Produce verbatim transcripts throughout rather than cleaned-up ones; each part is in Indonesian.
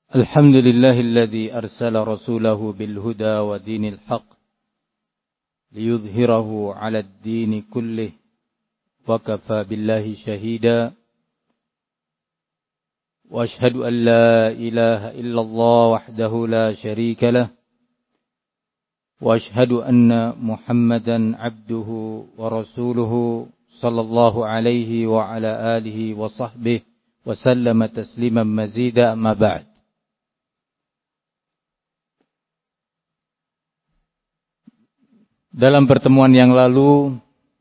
الحمد لله الذي أرسل رسوله بالهدى ودين الحق ليظهره على الدين كله وكفى بالله شهيدا وأشهد أن لا إله إلا الله وحده لا شريك له وأشهد أن محمدا عبده ورسوله صلى الله عليه وعلى آله وصحبه وسلم تسليما مزيدا أما بعد. Dalam pertemuan yang lalu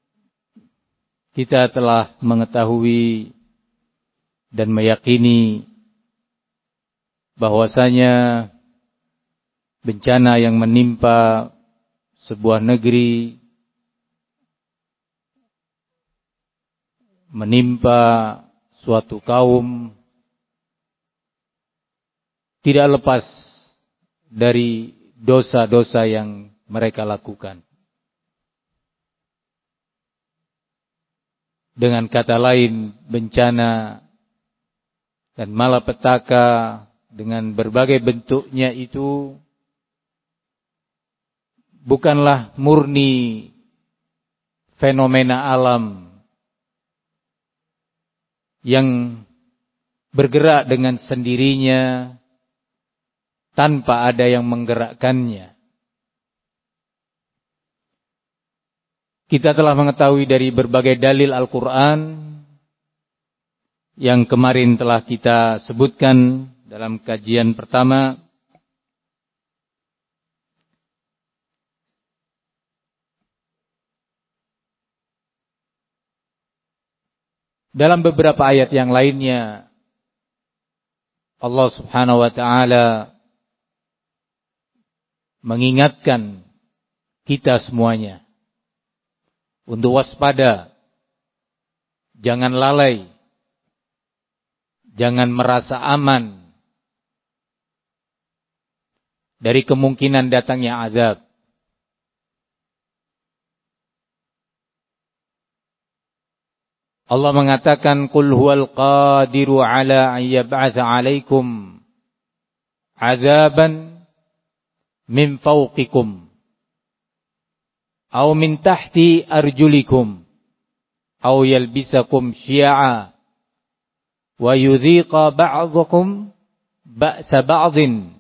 kita telah mengetahui dan meyakini bahwasanya bencana yang menimpa sebuah negeri, menimpa suatu kaum, tidak lepas dari dosa-dosa yang mereka lakukan. Dengan kata lain, bencana dan malapetaka dengan berbagai bentuknya itu bukanlah murni fenomena alam yang bergerak dengan sendirinya tanpa ada yang menggerakkannya. Kita telah mengetahui dari berbagai dalil Al-Quran yang kemarin telah kita sebutkan dalam kajian pertama. Dalam beberapa ayat yang lainnya, Allah Subhanahu wa Ta'ala mengingatkan kita semuanya untuk waspada, jangan lalai, jangan merasa aman dari kemungkinan datangnya azab. Allah mengatakan, "Qul huwal qadiru ala an yab'atsa 'alaikum 'adzaban min fawqikum aw min tahti arjulikum aw yalbisakum syi'a wa yudhiqa ba'dakum ba'sa ba'din."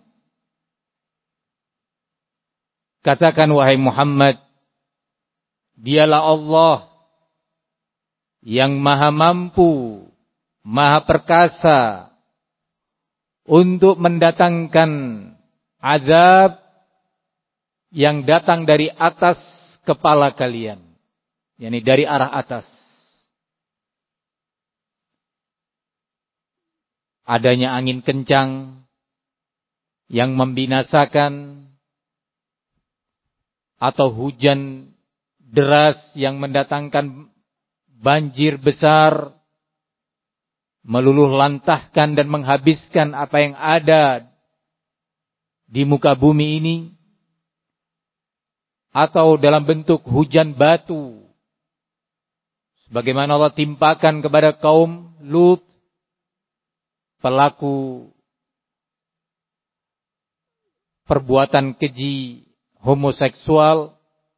Katakan wahai Muhammad, dialah Allah yang maha mampu, maha perkasa untuk mendatangkan azab yang datang dari atas kepala kalian, yakni dari arah atas. Adanya angin kencang yang membinasakan, atau hujan deras yang mendatangkan banjir besar, meluluh lantahkan dan menghabiskan apa yang ada di muka bumi ini, atau dalam bentuk hujan batu sebagaimana Allah timpakan kepada kaum Lut, pelaku perbuatan keji homoseksual,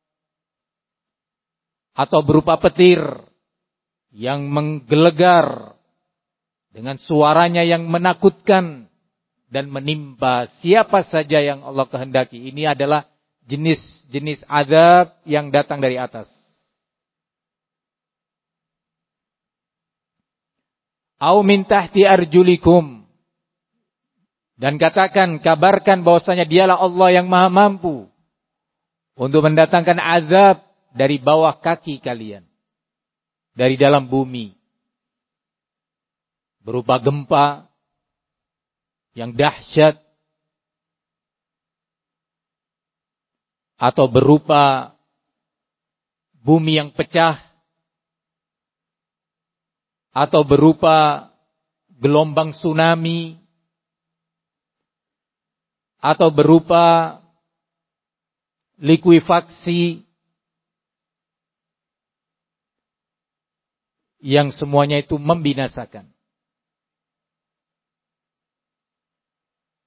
atau berupa petir yang menggelegar dengan suaranya yang menakutkan dan menimpa siapa saja yang Allah kehendaki. Ini adalah jenis-jenis azab yang datang dari atas. Au min tahti arjulikum, dan katakan, kabarkan bahwasanya dialah Allah yang maha mampu untuk mendatangkan azab dari bawah kaki kalian, dari dalam bumi, berupa gempa yang dahsyat, atau berupa bumi yang pecah, atau berupa gelombang tsunami, atau berupa likuifaksi, yang semuanya itu membinasakan.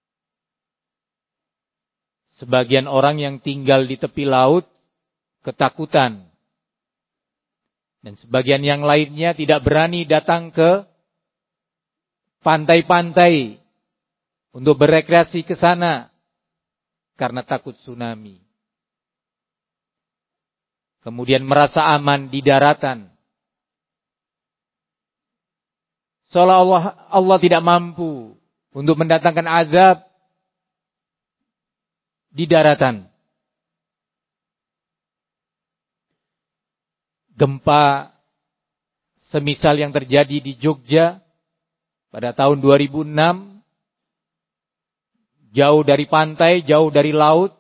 Sebagian orang yang tinggal di tepi laut ketakutan. Dan sebagian yang lainnya tidak berani datang ke pantai-pantai untuk berekreasi ke sana karena takut tsunami. Kemudian merasa aman di daratan. Seolah-olah Allah tidak mampu untuk mendatangkan azab di daratan. Gempa semisal yang terjadi di Jogja pada tahun dua ribu enam, jauh dari pantai, jauh dari laut.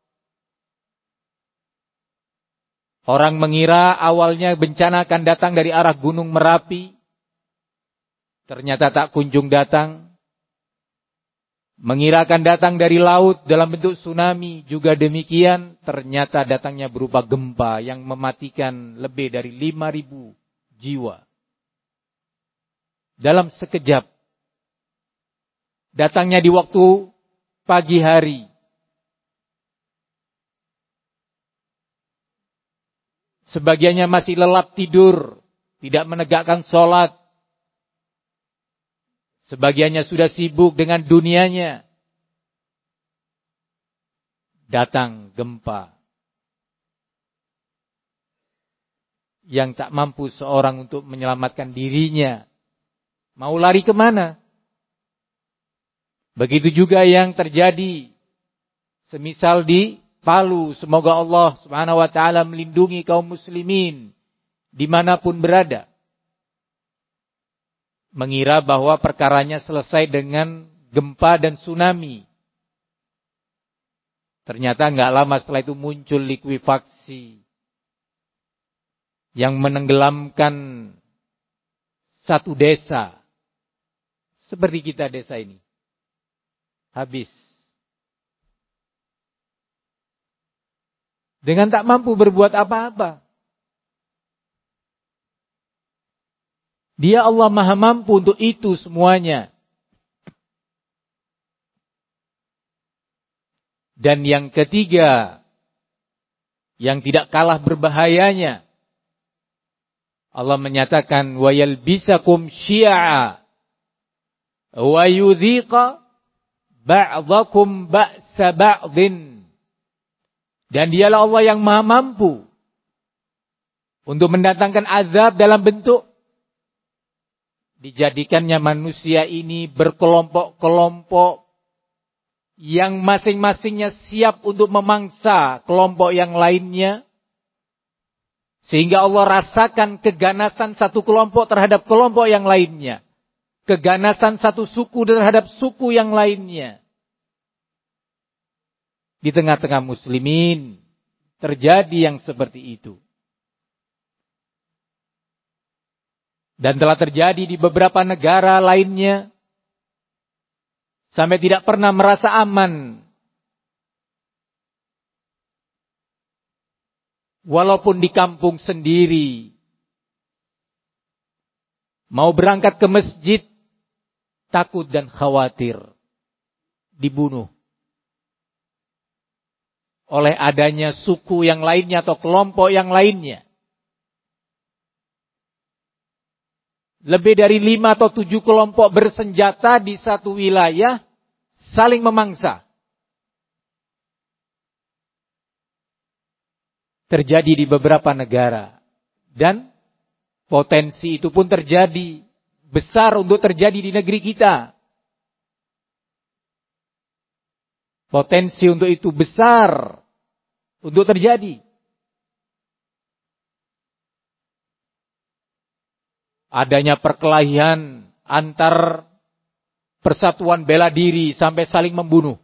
Orang mengira awalnya bencana akan datang dari arah Gunung Merapi. Ternyata tak kunjung datang. Mengira akan datang dari laut dalam bentuk tsunami, juga demikian. Ternyata datangnya berupa gempa yang mematikan lebih dari lima ribu jiwa. Dalam sekejap. Datangnya di waktu pagi hari. Sebagiannya masih lelap tidur, tidak menegakkan sholat. Sebagiannya sudah sibuk dengan dunianya. Datang gempa yang tak mampu seorang untuk menyelamatkan dirinya. Mau lari kemana? Begitu juga yang terjadi semisal di Palu. Semoga Allah subhanahu wa ta'ala melindungi kaum muslimin dimanapun berada. Mengira bahwa perkaranya selesai dengan gempa dan tsunami. Ternyata enggak lama setelah itu muncul likuifaksi yang menenggelamkan satu desa. Seperti kita desa ini. Habis. Dengan tak mampu berbuat apa-apa. Dia Allah Maha mampu untuk itu semuanya. Dan yang ketiga, yang tidak kalah berbahayanya, Allah menyatakan wa yalbisakum syi'a wa yudhiqa ba'dakum ba'sa ba'din. Dan dialah Allah yang Maha mampu untuk mendatangkan azab dalam bentuk dijadikannya manusia ini berkelompok-kelompok yang masing-masingnya siap untuk memangsa kelompok yang lainnya. Sehingga Allah rasakan keganasan satu kelompok terhadap kelompok yang lainnya. Keganasan satu suku terhadap suku yang lainnya. Di tengah-tengah muslimin terjadi yang seperti itu. Dan telah terjadi di beberapa negara lainnya. Sampai tidak pernah merasa aman. Walaupun di kampung sendiri. Mau berangkat ke masjid. Takut dan khawatir. Dibunuh. Oleh adanya suku yang lainnya atau kelompok yang lainnya. Lebih dari lima atau tujuh kelompok bersenjata di satu wilayah saling memangsa. Terjadi di beberapa negara. Dan potensi itu pun terjadi. Besar untuk terjadi di negeri kita. Potensi untuk itu besar untuk terjadi. Adanya perkelahian antar persatuan bela diri sampai saling membunuh.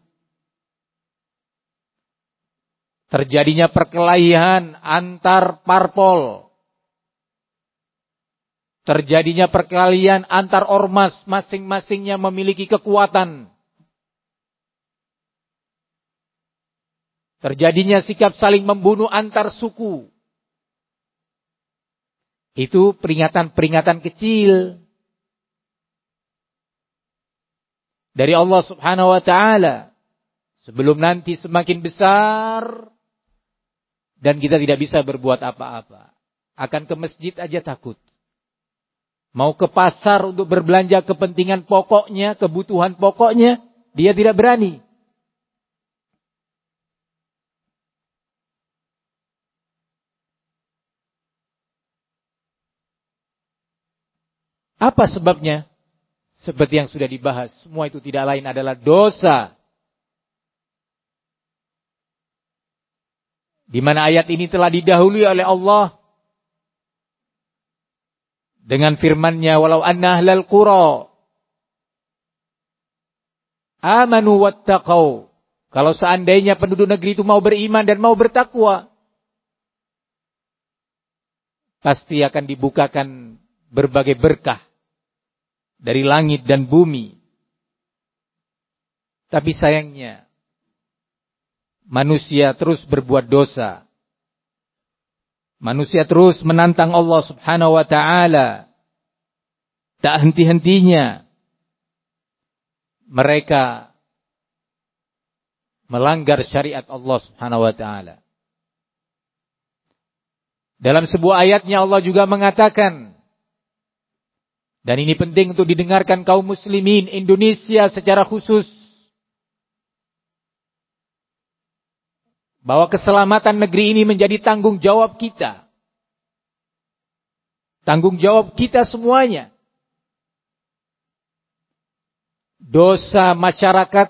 Terjadinya perkelahian antar parpol. Terjadinya perkelahian antar ormas, masing-masingnya memiliki kekuatan. Terjadinya sikap saling membunuh antar suku. Itu peringatan-peringatan kecil dari Allah Subhanahu wa taala. Sebelum nanti semakin besar dan kita tidak bisa berbuat apa-apa. Akan ke masjid aja takut. Mau ke pasar untuk berbelanja kepentingan pokoknya, kebutuhan pokoknya, dia tidak berani. Apa sebabnya? Seperti yang sudah dibahas, semua itu tidak lain adalah dosa. Di mana ayat ini telah didahului oleh Allah dengan firman-Nya, walau anna ahlal qura amanu wattaqau. Kalau seandainya penduduk negeri itu mau beriman dan mau bertakwa, pasti akan dibukakan berbagai berkah dari langit dan bumi. Tapi sayangnya, manusia terus berbuat dosa. Manusia terus menantang Allah Subhanahu wa ta'ala. Tak henti-hentinya mereka melanggar syariat Allah Subhanahu wa ta'ala. Dalam sebuah ayatnya Allah juga mengatakan, dan ini penting untuk didengarkan kaum muslimin Indonesia secara khusus, bahwa keselamatan negeri ini menjadi tanggung jawab kita. Tanggung jawab kita semuanya. Dosa masyarakat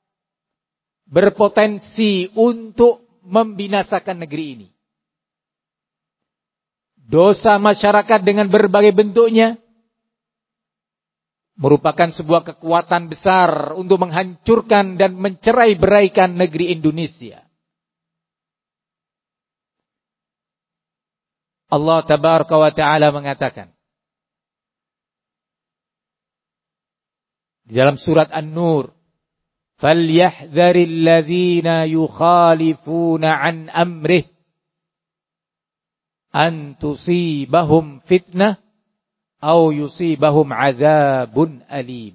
berpotensi untuk membinasakan negeri ini. Dosa masyarakat dengan berbagai bentuknya merupakan sebuah kekuatan besar untuk menghancurkan dan mencerai-beraikan negeri Indonesia. Allah Tabaraka wa Ta'ala mengatakan di dalam surat An-Nur, "Falyahdharil ladzina yukhalifuna an amrih an tusibahum fitnah aw yusibahum azabun alim."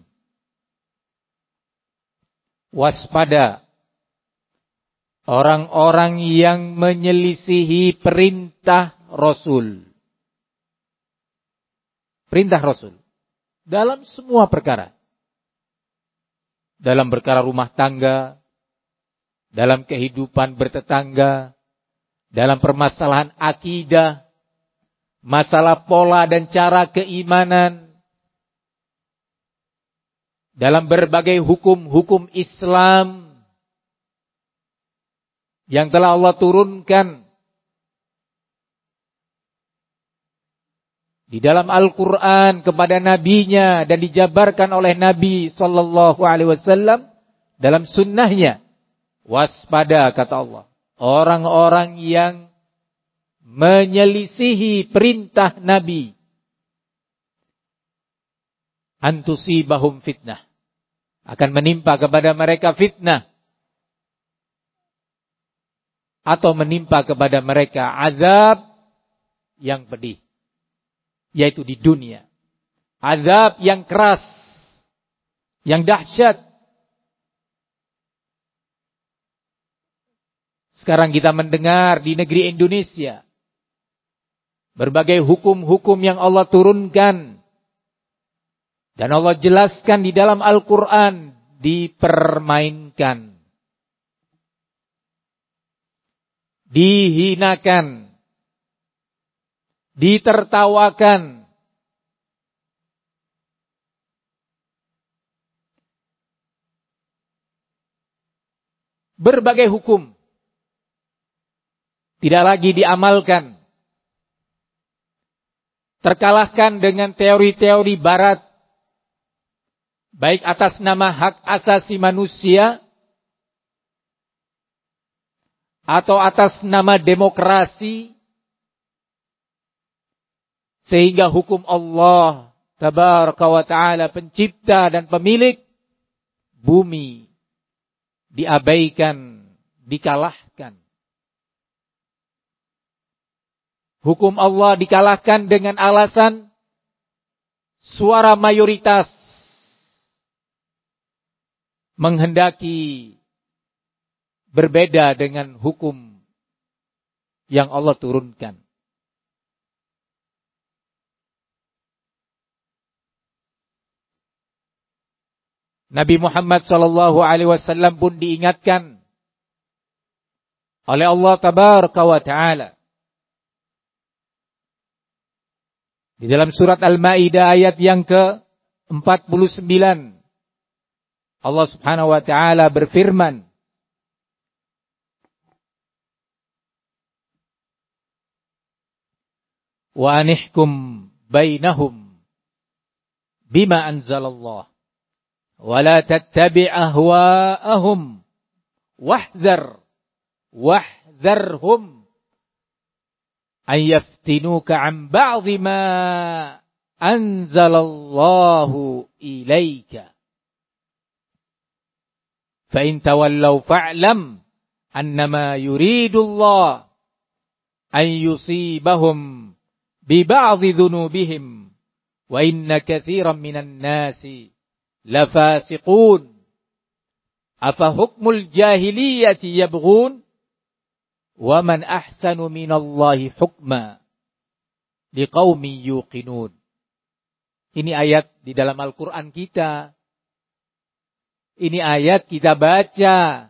Waspada orang-orang yang menyelisihi perintah Rasul. Perintah Rasul dalam semua perkara. Dalam perkara rumah tangga, dalam kehidupan bertetangga, dalam permasalahan akidah, masalah pola dan cara keimanan, dalam berbagai hukum-hukum Islam yang telah Allah turunkan di dalam Al-Quran kepada nabinya dan dijabarkan oleh Nabi Sallallahu Alaihi Wasallam dalam sunnahnya. Waspada, kata Allah, orang-orang yang menyelisihi perintah Nabi, antusibahum fitnah, akan menimpa kepada mereka fitnah, atau menimpa kepada mereka azab yang pedih, yaitu di dunia. Azab yang keras, yang dahsyat. Sekarang kita mendengar di negeri Indonesia berbagai hukum-hukum yang Allah turunkan dan Allah jelaskan di dalam Al-Quran dipermainkan, dihinakan, ditertawakan. Berbagai hukum tidak lagi diamalkan. Terkalahkan dengan teori-teori barat, baik atas nama hak asasi manusia atau atas nama demokrasi, sehingga hukum Allah Tabaraka wa Ta'ala, pencipta dan pemilik bumi, diabaikan, dikalahkan. Hukum Allah dikalahkan dengan alasan suara mayoritas menghendaki berbeda dengan hukum yang Allah turunkan. Nabi Muhammad sallallahu alaihi wasallam pun diingatkan oleh Allah tabaraka wa taala di dalam surat Al-Maidah ayat yang ke empat puluh sembilan. Allah Subhanahu wa taala berfirman, wa anihkum bainahum bima anzalallah wa la tattabi' ahwa'ahum wahdhar wahdharhum an yaftinuka 'an ba'dhi ma anzalallahu ilaika fa in tawallaw fa'lam annama yuridullah an yusibahum bi ba'dhi dhunubihim wa inna katsiran minan nasi lafasiqun afa hukmul jahiliyati yabghun wa man ahsanu minallahi hukma liqaumin yuqinun. Ini ayat di dalam Al-Qur'an kita. Ini ayat kita baca.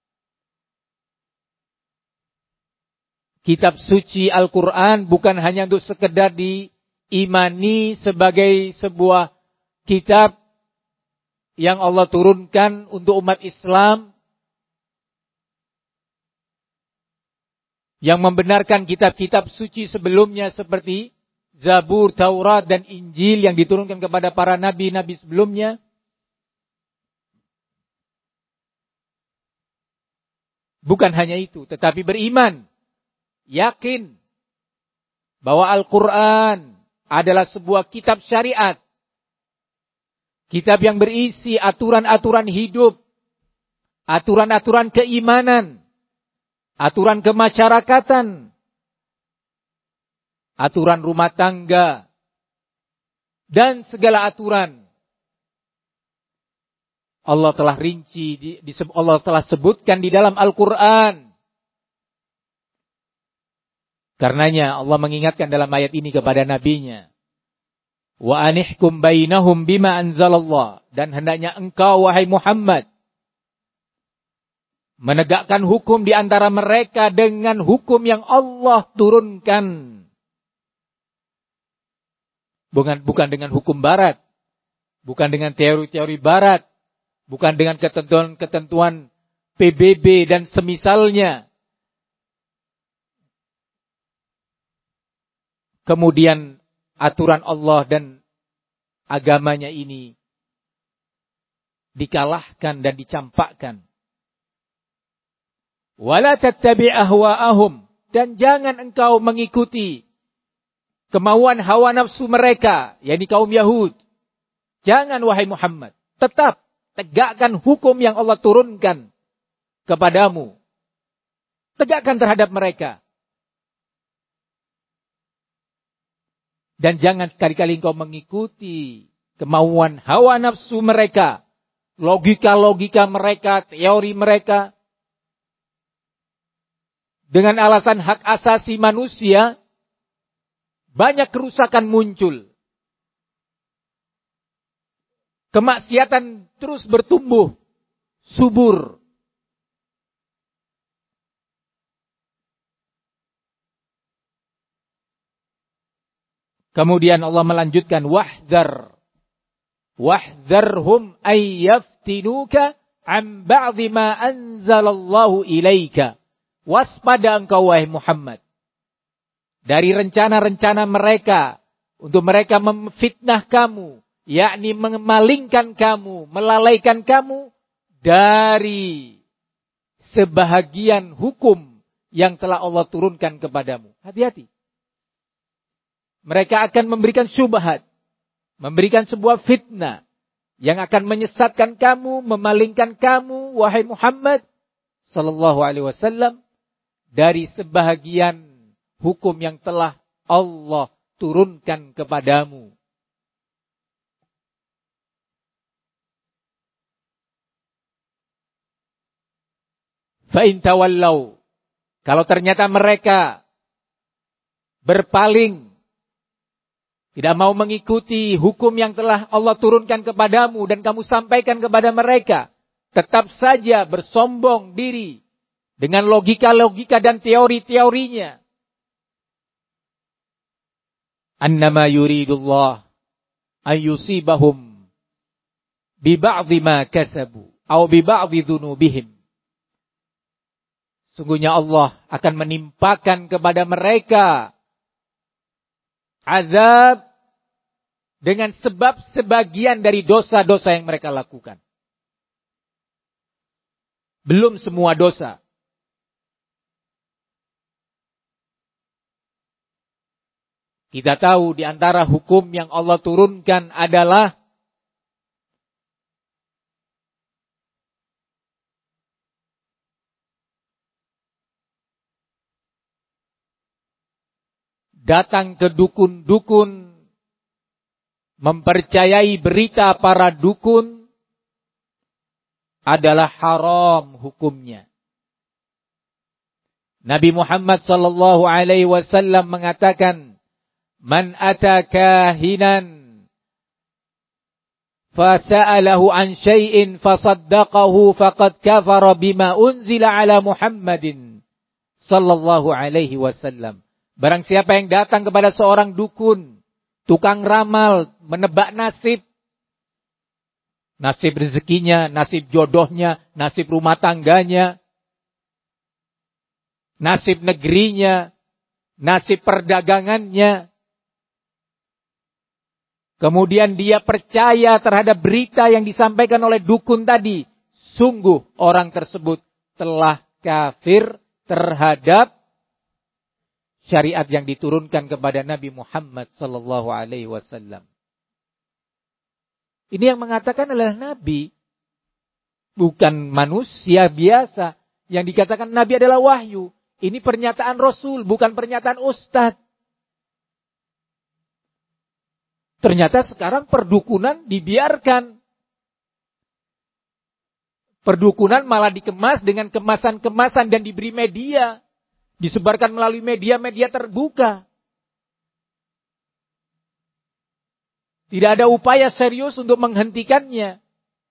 Kitab suci Al-Qur'an bukan hanya untuk sekedar diimani sebagai sebuah kitab yang Allah turunkan untuk umat Islam, yang membenarkan kitab-kitab suci sebelumnya seperti Zabur, Taurat, dan Injil yang diturunkan kepada para nabi-nabi sebelumnya. Bukan hanya itu, tetapi beriman, yakin bahwa Al-Quran adalah sebuah kitab syariat. Kitab yang berisi aturan-aturan hidup, aturan-aturan keimanan, aturan kemasyarakatan, aturan rumah tangga, dan segala aturan. Allah telah rinci, Allah telah sebutkan di dalam Al-Quran. Karenanya Allah mengingatkan dalam ayat ini kepada nabinya, wa anihkum bainahum bima anzalallah, dan hendaknya engkau wahai Muhammad menegakkan hukum di antara mereka dengan hukum yang Allah turunkan. Bukan bukan dengan hukum barat, bukan dengan teori-teori barat, bukan dengan ketentuan-ketentuan P B B dan semisalnya. Kemudian aturan Allah dan agamanya ini dikalahkan dan dicampakkan. Wala tattabi' ahwa'ahum, dan jangan engkau mengikuti kemauan hawa nafsu mereka, yakni kaum Yahud. Jangan wahai Muhammad, tetap tegakkan hukum yang Allah turunkan kepadamu. Tegakkan terhadap mereka. Dan jangan sekali-kali engkau mengikuti kemauan hawa nafsu mereka, logika-logika mereka, teori mereka. Dengan alasan hak asasi manusia, banyak kerusakan muncul. Kemaksiatan terus bertumbuh, subur. Kemudian Allah melanjutkan, wahdhar wahdharhum ay yaftinuka an ba'dhi ma anzalallahu ilaika. Waspada engkau wahai Muhammad dari rencana-rencana mereka untuk mereka memfitnah kamu, yakni memalingkan kamu, melalaikan kamu dari sebahagian hukum yang telah Allah turunkan kepadamu. Hati-hati. Mereka akan memberikan syubhat, memberikan sebuah fitnah yang akan menyesatkan kamu, memalingkan kamu wahai Muhammad sallallahu alaihi wasallam dari sebahagian hukum yang telah Allah turunkan kepadamu. Fa in tawallau, kalau ternyata mereka berpaling, tidak mau mengikuti hukum yang telah Allah turunkan kepadamu dan kamu sampaikan kepada mereka, tetap saja bersombong diri dengan logika-logika dan teori-teorinya. Annama yuridullah ayyusibahum bi ba'dhi ma kasabu aw bi ba'dhi dzunubihim. Sungguhnya Allah akan menimpakan kepada mereka azab dengan sebab sebagian dari dosa-dosa yang mereka lakukan. Belum semua dosa. Kita tahu di antara hukum yang Allah turunkan adalah datang ke dukun-dukun, mempercayai berita para dukun adalah haram hukumnya. Nabi Muhammad sallallahu alaihi wasallam mengatakan, "Man ata kahinan fasa'alahu an syai'in fasaddaqahu faqad kafara bima unzila ala Muhammadin sallallahu alaihi wasallam." Barang siapa yang datang kepada seorang dukun, tukang ramal, menebak nasib, nasib rezekinya, nasib jodohnya, nasib rumah tangganya, nasib negerinya, nasib perdagangannya. Kemudian dia percaya terhadap berita yang disampaikan oleh dukun tadi. Sungguh orang tersebut telah kafir terhadap syariat yang diturunkan kepada Nabi Muhammad sallallahu alaihi wasallam. Ini yang mengatakan adalah Nabi. Bukan manusia biasa. Yang dikatakan Nabi adalah wahyu. Ini pernyataan Rasul, bukan pernyataan Ustadz. Ternyata sekarang perdukunan dibiarkan. Perdukunan malah dikemas dengan kemasan-kemasan dan diberi media. Disebarkan melalui media-media terbuka. Tidak ada upaya serius untuk menghentikannya.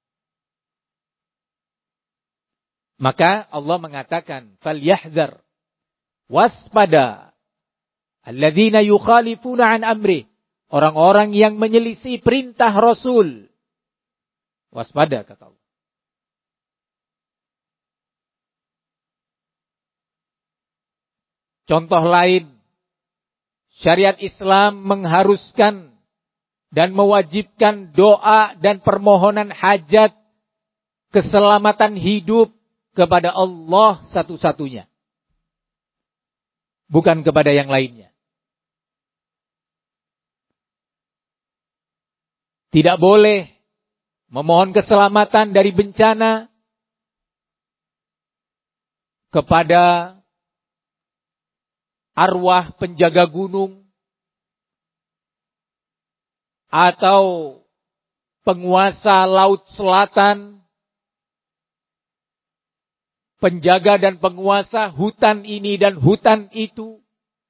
Maka Allah mengatakan, "Falyahdhar, waspada, alladzina yukhalifuna an amri." Orang-orang yang menyelisih perintah Rasul. Waspada, kata Allah. Contoh lain, syariat Islam mengharuskan dan mewajibkan doa dan permohonan hajat keselamatan hidup kepada Allah satu-satunya. Bukan kepada yang lainnya. Tidak boleh memohon keselamatan dari bencana kepada arwah penjaga gunung atau penguasa laut selatan, penjaga dan penguasa hutan ini dan hutan itu.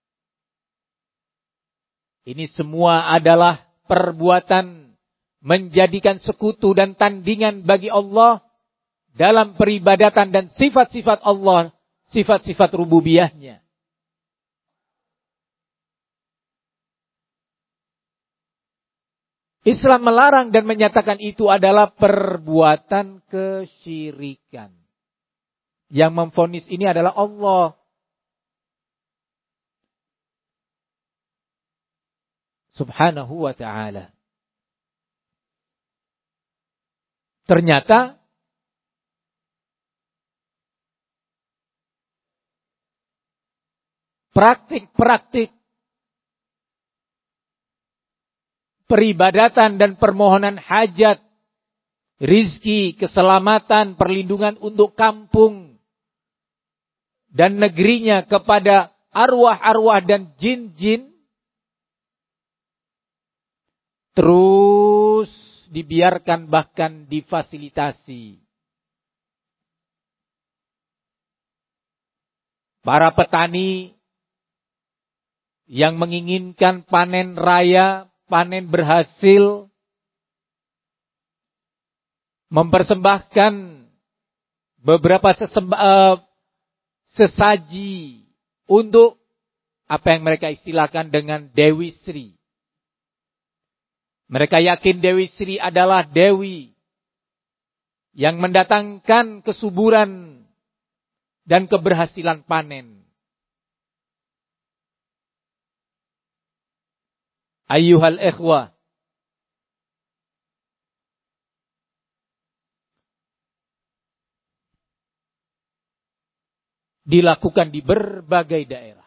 Ini semua adalah perbuatan menjadikan sekutu dan tandingan bagi Allah dalam peribadatan dan sifat-sifat Allah, sifat-sifat rububiyahnya. Islam melarang dan menyatakan itu adalah perbuatan kesyirikan. Yang memvonis ini adalah Allah. Subhanahu wa ta'ala. Ternyata praktik-praktik peribadatan dan permohonan hajat, rizki, keselamatan, perlindungan untuk kampung dan negerinya kepada arwah-arwah dan jin-jin terus dibiarkan, bahkan difasilitasi. para petani yang menginginkan panen raya, panen berhasil, mempersembahkan beberapa sesembah, uh, sesaji untuk apa yang mereka istilahkan dengan Dewi Sri. Mereka yakin Dewi Sri adalah dewi yang mendatangkan kesuburan dan keberhasilan panen. Ayyuhal ikhwah, dilakukan di berbagai daerah.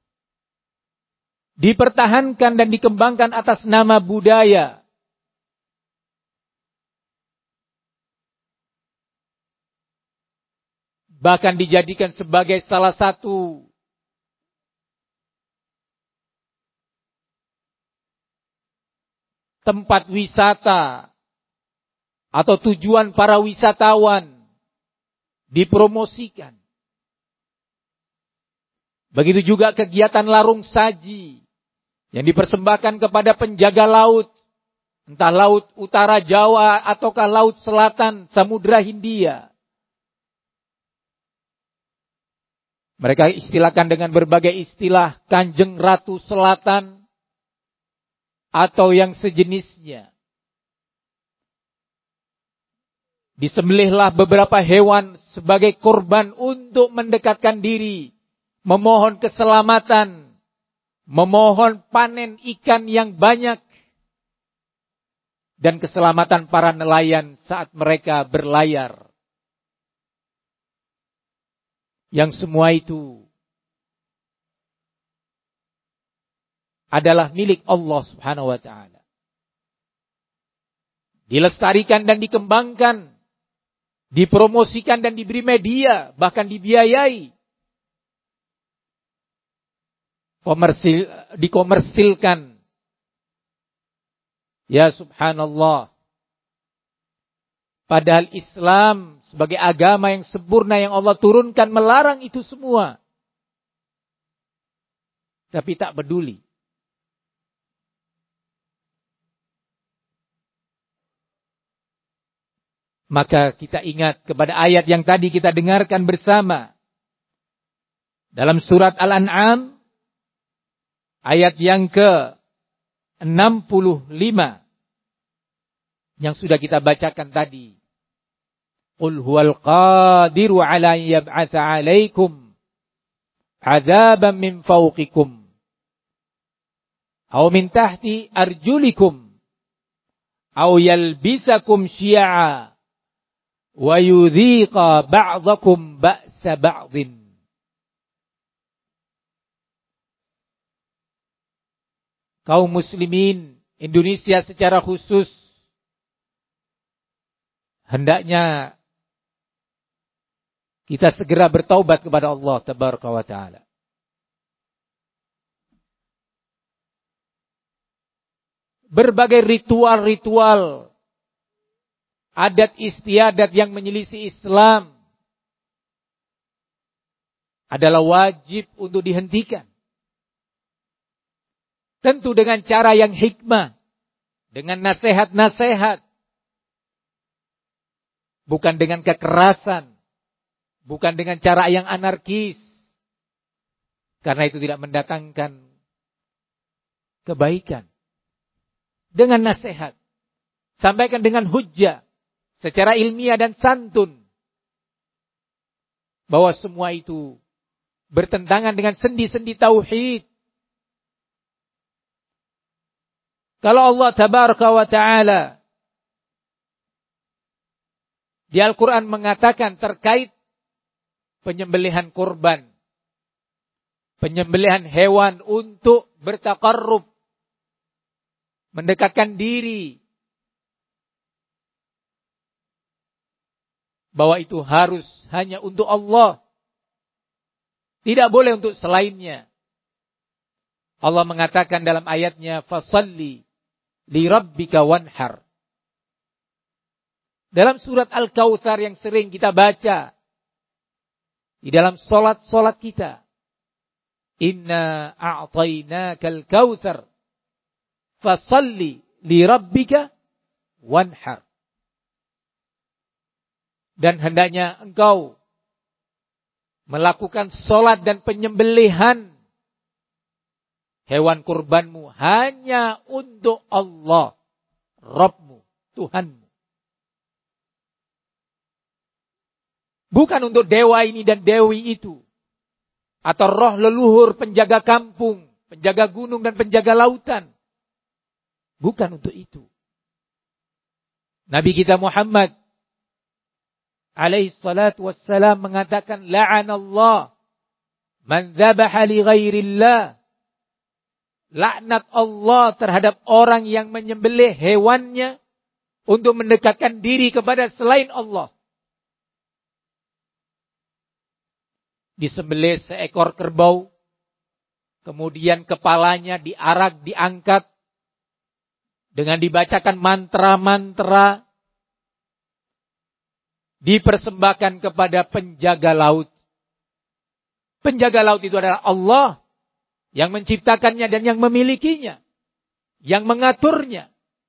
Dipertahankan dan dikembangkan atas nama budaya. Bahkan dijadikan sebagai salah satu tempat wisata atau tujuan para wisatawan, dipromosikan. Begitu juga kegiatan larung saji yang dipersembahkan kepada penjaga laut, entah laut utara Jawa ataukah laut selatan Samudra Hindia. Mereka istilahkan dengan berbagai istilah Kanjeng Ratu Selatan atau yang sejenisnya. Disembelihlah beberapa hewan sebagai korban untuk mendekatkan diri, memohon keselamatan, memohon panen ikan yang banyak, dan keselamatan para nelayan saat mereka berlayar. Yang semua itu adalah milik Allah Subhanahu wa taala. Dilestarikan dan dikembangkan, dipromosikan dan diberi media, bahkan dibiayai. Komersil, dikomersilkan. Ya subhanallah. Padahal Islam sebagai agama yang sempurna yang Allah turunkan melarang itu semua. Tapi tak peduli. Maka kita ingat kepada ayat yang tadi kita dengarkan bersama. Dalam surat Al-An'am, ayat yang ke enam puluh lima. Yang sudah kita bacakan tadi. Qul huwal qadiru ala yab'atha alaikum azaban min fawqikum. Aw min tahti arjulikum. Aw yalbisakum syi'a. Wa yudhiqa ba'dakum ba'sa ba'din. Kaum muslimin Indonesia secara khusus hendaknya kita segera bertaubat kepada Allah Tabaraka wa Ta'ala. Berbagai ritual-ritual, adat istiadat yang menyelisih Islam adalah wajib untuk dihentikan. Tentu dengan cara yang hikmah, dengan nasihat-nasihat. Bukan dengan kekerasan. Bukan dengan cara yang anarkis. Karena itu tidak mendatangkan kebaikan. Dengan nasihat. Sampaikan dengan hujjah. Secara ilmiah dan santun. Bahwa semua itu bertentangan dengan sendi-sendi tauhid. Kalau Allah Tabaraka wa Ta'ala di Al-Quran mengatakan terkait penyembelihan kurban, penyembelihan hewan untuk bertaqarrub, mendekatkan diri, bahwa itu harus hanya untuk Allah, tidak boleh untuk selainnya. Allah mengatakan dalam ayatnya, fasalli li rabbika wanhar. Dalam surat Al-Kautsar yang sering kita baca. Di dalam solat-solat kita. Inna a'tainakal kautsar fasalli li rabbika wanhar. Dan hendaknya engkau melakukan salat dan penyembelihan hewan kurbanmu hanya untuk Allah, Rabbmu, Tuhanmu. Bukan untuk dewa ini dan dewi itu. Atau roh leluhur penjaga kampung, penjaga gunung dan penjaga lautan. Bukan untuk itu. Nabi kita Muhammad alaihi salatu wassalam mengatakan, la'anallah man dzabaha li ghairillah. Laknat Allah terhadap orang yang menyembelih hewannya untuk mendekatkan diri kepada selain Allah. Disembelih seekor kerbau, kemudian kepalanya diarak, diangkat, dengan dibacakan mantra-mantra, dipersembahkan kepada penjaga laut. Penjaga laut itu adalah Allah yang menciptakannya dan yang memilikinya, yang mengaturnya.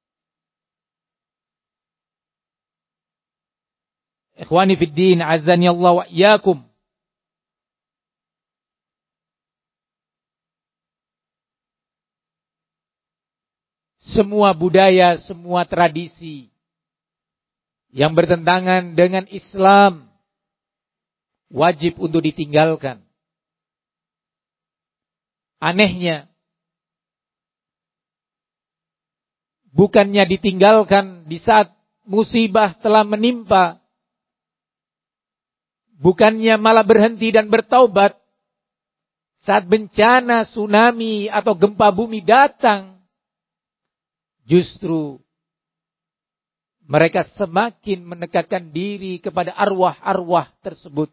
Ikhwani fid din, azani Allah wa iyyakum. Semua budaya, semua tradisi yang bertentangan dengan Islam wajib untuk ditinggalkan. Anehnya, bukannya ditinggalkan di saat musibah telah menimpa, bukannya malah berhenti dan bertaubat saat bencana, tsunami atau gempa bumi datang. Justru mereka semakin mendekatkan diri kepada arwah-arwah tersebut.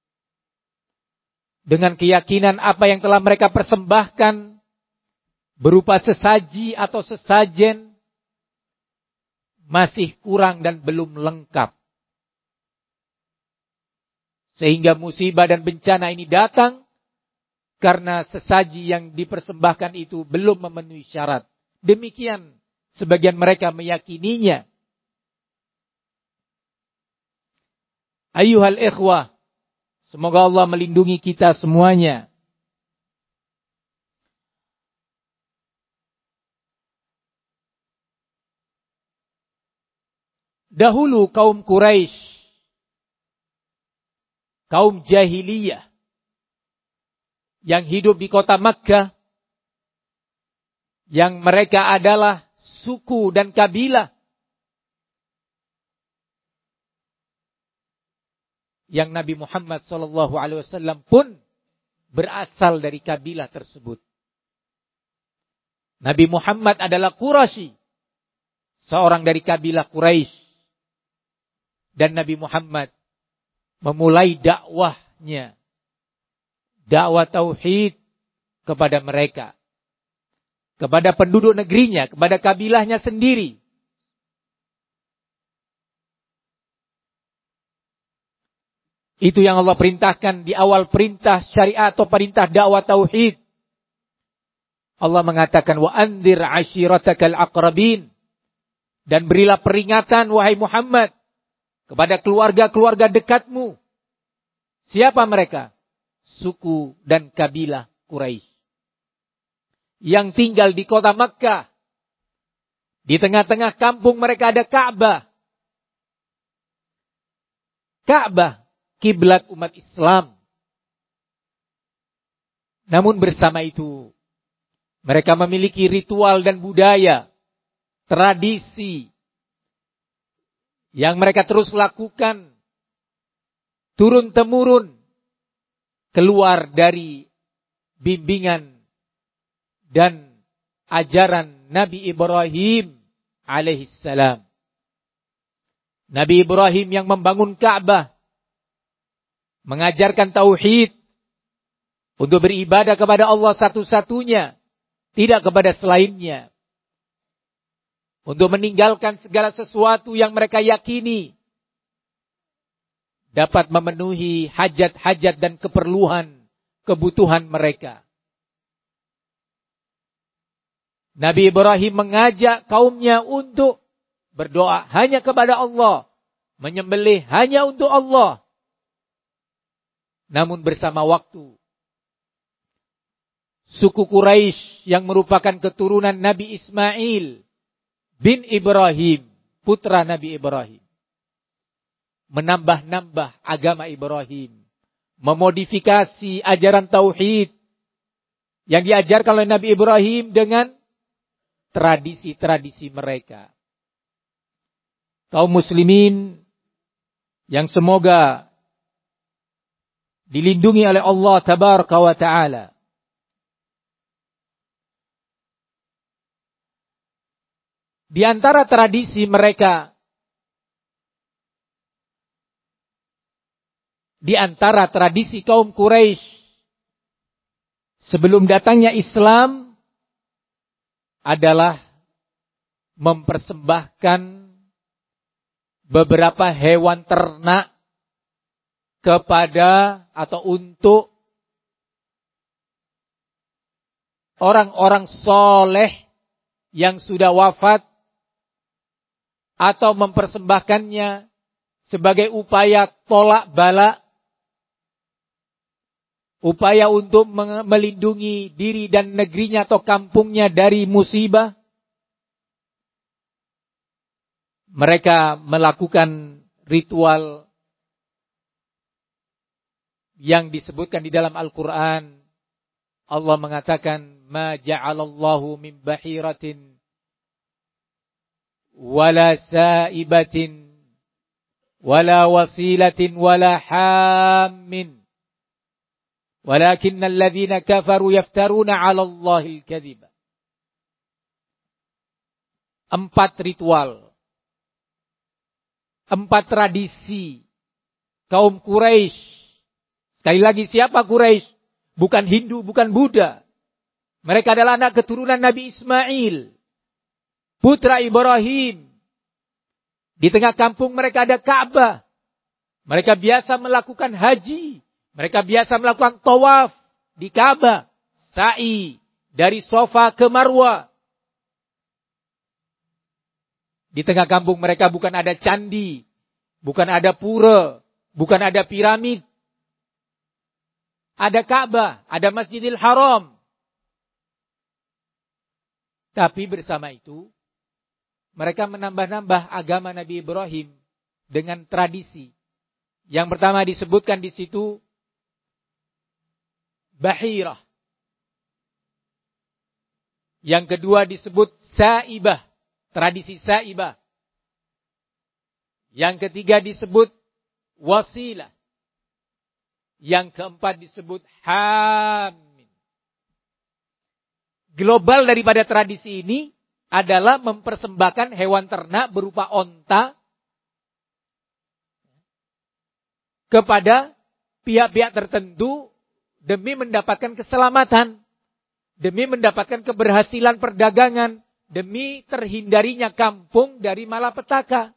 Dengan keyakinan apa yang telah mereka persembahkan berupa sesaji atau sesajen masih kurang dan belum lengkap. Sehingga musibah dan bencana ini datang karena sesaji yang dipersembahkan itu belum memenuhi syarat. Demikian sebagian mereka meyakininya. Ayyuhal ikhwah, semoga Allah melindungi kita semuanya. Dahulu kaum Quraisy, kaum jahiliyah yang hidup di kota Makkah, yang mereka adalah suku dan kabilah yang Nabi Muhammad shallallahu alaihi wasallam pun berasal dari kabilah tersebut. Nabi Muhammad adalah Quraisy, seorang dari kabilah Quraisy, dan Nabi Muhammad memulai dakwahnya, dakwah tauhid kepada mereka, kepada penduduk negerinya, kepada kabilahnya sendiri. Itu yang Allah perintahkan di awal perintah syariat atau perintah dakwah tauhid. Allah mengatakan, wa anzir ashiratakal aqrabin, dan berilah peringatan wahai Muhammad kepada keluarga-keluarga dekatmu. Siapa mereka? Suku dan kabilah Quraisy yang tinggal di kota Makkah. Di tengah-tengah kampung mereka ada Ka'bah. Ka'bah, kiblat umat Islam. Namun bersama itu, mereka memiliki ritual dan budaya, tradisi, yang mereka terus lakukan, turun-temurun, keluar dari bimbingan dan ajaran Nabi Ibrahim alaihissalam. Nabi Ibrahim yang membangun Ka'bah, mengajarkan tauhid untuk beribadah kepada Allah satu-satunya, tidak kepada selainnya. Untuk meninggalkan segala sesuatu yang mereka yakini dapat memenuhi hajat-hajat dan keperluan, kebutuhan mereka. Nabi Ibrahim mengajak kaumnya untuk berdoa hanya kepada Allah, menyembelih hanya untuk Allah. Namun bersama waktu, suku Quraisy yang merupakan keturunan Nabi Ismail bin Ibrahim, putra Nabi Ibrahim, menambah-nambah agama Ibrahim, memodifikasi ajaran tauhid yang diajarkan oleh Nabi Ibrahim dengan tradisi-tradisi mereka. Kaum muslimin yang semoga dilindungi oleh Allah tabaraka wa ta'ala. Di antara tradisi mereka, di antara tradisi kaum Quraisy sebelum datangnya Islam adalah mempersembahkan beberapa hewan ternak kepada atau untuk orang-orang soleh yang sudah wafat, atau mempersembahkannya sebagai upaya tolak bala, upaya untuk melindungi diri dan negerinya atau kampungnya dari musibah. Mereka melakukan ritual yang disebutkan di dalam Al-Quran. Allah mengatakan, ma ja'alallahu min bahiratin wala sa'ibatin wala wasilatin wala hammin walakinnal ladzina kafaru yaftaruna 'ala Allahil kadhiba. Empat ritual, empat tradisi kaum Quraisy. Sekali lagi, siapa Quraisy? Bukan Hindu, bukan Buddha. Mereka adalah anak keturunan Nabi Ismail, putra Ibrahim. Di tengah kampung mereka ada Ka'bah. Mereka biasa melakukan haji. Mereka biasa melakukan tawaf di Ka'bah. Sa'i dari Safa ke Marwah. Di tengah kampung mereka bukan ada candi, bukan ada pura, bukan ada piramid. Ada Ka'bah, ada Masjidil Haram. Tapi bersama itu, mereka menambah-nambah agama Nabi Ibrahim dengan tradisi. Yang pertama disebutkan di situ bahirah. Yang kedua disebut sa'ibah, tradisi sa'ibah. Yang ketiga disebut wasilah. Yang keempat disebut hamin. Global daripada tradisi ini adalah mempersembahkan hewan ternak berupa onta kepada pihak-pihak tertentu demi mendapatkan keselamatan, demi mendapatkan keberhasilan perdagangan, demi terhindarinya kampung dari malapetaka.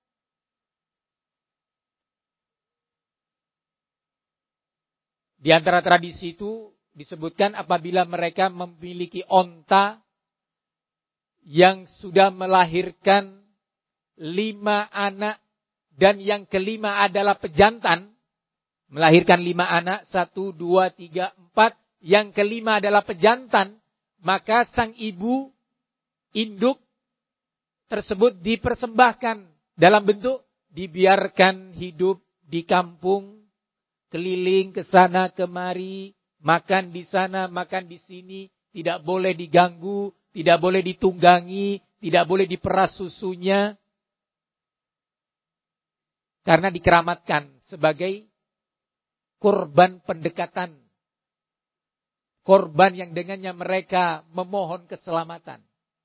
Di antara tradisi itu disebutkan apabila mereka memiliki onta yang sudah melahirkan lima anak dan yang kelima adalah pejantan, melahirkan lima anak, satu, dua, tiga, empat, yang kelima adalah pejantan, maka sang ibu induk tersebut dipersembahkan dalam bentuk dibiarkan hidup di kampung, keliling ke sana kemari, makan di sana, makan di sini, tidak boleh diganggu, tidak boleh ditunggangi, tidak boleh diperas susunya. Karena dikeramatkan sebagai korban pendekatan. Korban yang dengannya mereka memohon keselamatan.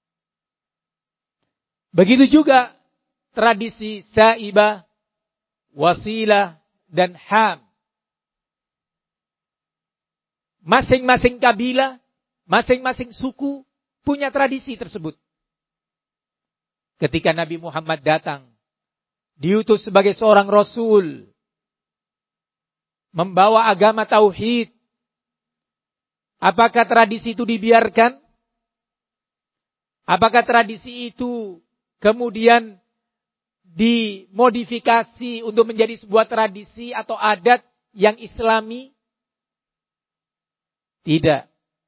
Begitu juga tradisi sa'ibah, wasilah, dan ham. Masing-masing kabilah, masing-masing suku punya tradisi tersebut. Ketika Nabi Muhammad datang, diutus sebagai seorang Rasul, membawa agama tauhid, apakah tradisi itu dibiarkan? Apakah tradisi itu kemudian dimodifikasi untuk menjadi sebuah tradisi atau adat yang islami? Tidak.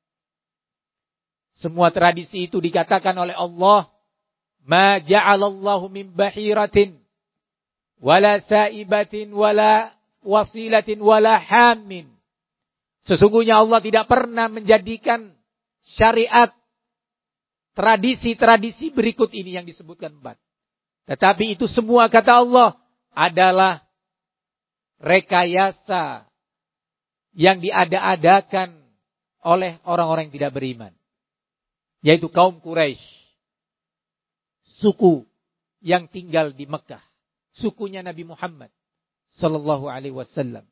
Semua tradisi itu dikatakan oleh Allah, ma ja'alallahu min bahiratin wala saibatin wala wasilatin wala hamin. Sesungguhnya Allah tidak pernah menjadikan syariat tradisi-tradisi berikut ini yang disebutkan empat. Tetapi itu semua, kata Allah, adalah rekayasa yang diada-adakan oleh orang-orang yang tidak beriman. Yaitu kaum Quraisy. Suku yang tinggal di Mekah. Sukunya Nabi Muhammad sallallahu alaihi wasallam.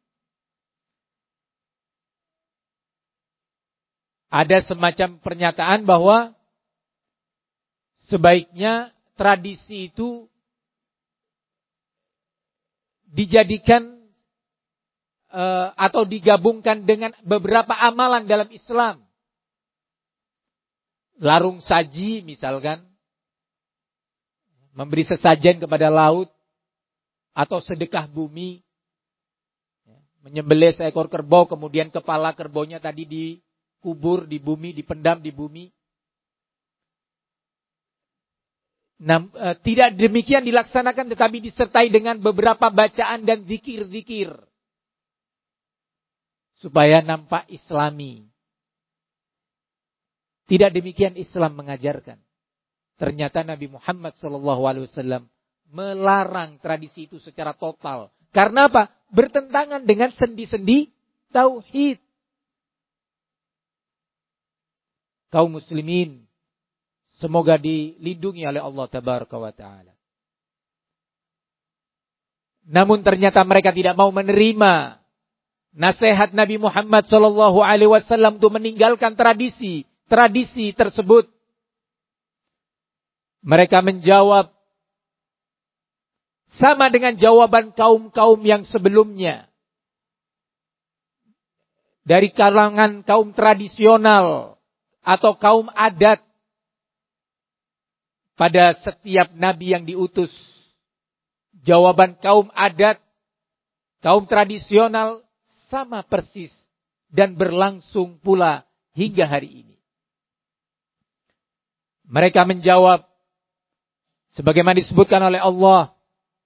Ada semacam pernyataan bahwa sebaiknya tradisi itu dijadikan uh, atau digabungkan dengan beberapa amalan dalam Islam. Larung saji misalkan, memberi sesajen kepada laut, atau sedekah bumi, menyembelih seekor kerbau, kemudian kepala kerbaunya tadi dikubur di bumi, dipendam di bumi. Nah, e, tidak demikian dilaksanakan, tetapi disertai dengan beberapa bacaan dan zikir-zikir supaya nampak islami. Tidak demikian Islam mengajarkan. Ternyata Nabi Muhammad shallallahu alaihi wasallam melarang tradisi itu secara total. Karena apa? Bertentangan dengan sendi-sendi tauhid. Kaum muslimin, semoga dilindungi oleh Allah Tabaraka wa Ta'ala. Namun ternyata mereka tidak mau menerima nasihat Nabi Muhammad shallallahu alaihi wasallam untuk meninggalkan tradisi tradisi tersebut. Mereka menjawab sama dengan jawaban kaum-kaum yang sebelumnya. Dari kalangan kaum tradisional atau kaum adat. Pada setiap nabi yang diutus, jawaban kaum adat, kaum tradisional sama persis dan berlangsung pula hingga hari ini. Mereka menjawab sebagaimana disebutkan oleh Allah,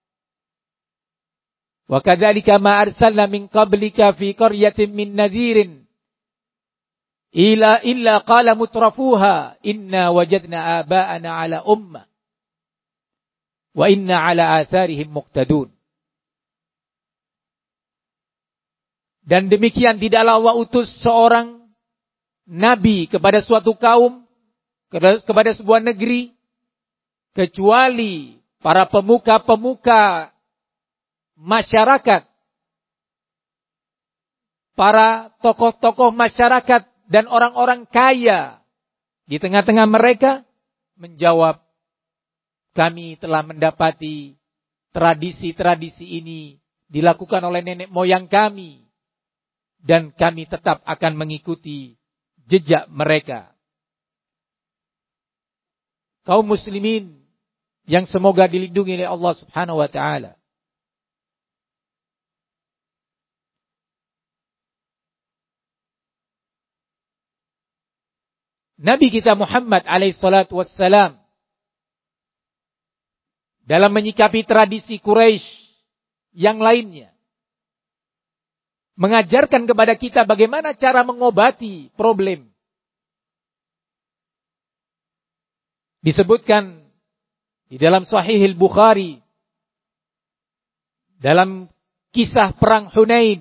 wa kadzalika ma arsalna min qablika fi qaryatin min nadhirin ila illa qala mutrafuha inna wajadna aba'ana ala ummah wa inna ala atharihim muqtadun. Dan demikian tidaklah Allah utus seorang nabi kepada suatu kaum, kepada sebuah negeri, kecuali para pemuka-pemuka masyarakat, para tokoh-tokoh masyarakat dan orang-orang kaya di tengah-tengah mereka menjawab, kami telah mendapati tradisi-tradisi ini dilakukan oleh nenek moyang kami dan kami tetap akan mengikuti jejak mereka. Kaum muslimin yang semoga dilindungi oleh Allah Subhanahu wa Ta'ala. Nabi kita Muhammad alaihissalatu wassalam dalam menyikapi tradisi Quraisy yang lainnya mengajarkan kepada kita bagaimana cara mengobati problem. Disebutkan di dalam Sahih Al-Bukhari dalam kisah perang Hunain,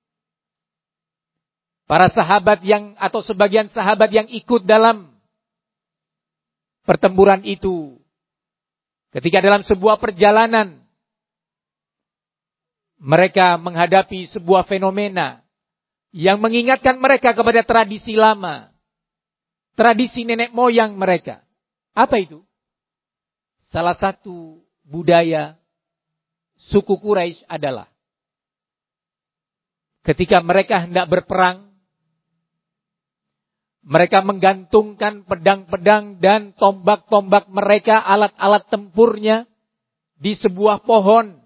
para sahabat yang atau sebagian sahabat yang ikut dalam pertempuran itu, ketika dalam sebuah perjalanan mereka menghadapi sebuah fenomena yang mengingatkan mereka kepada tradisi lama, tradisi nenek moyang mereka. Apa itu? Salah satu budaya suku Quraisy adalah ketika mereka hendak berperang, Mereka menggantungkan pedang-pedang dan tombak-tombak mereka, alat-alat tempurnya di sebuah pohon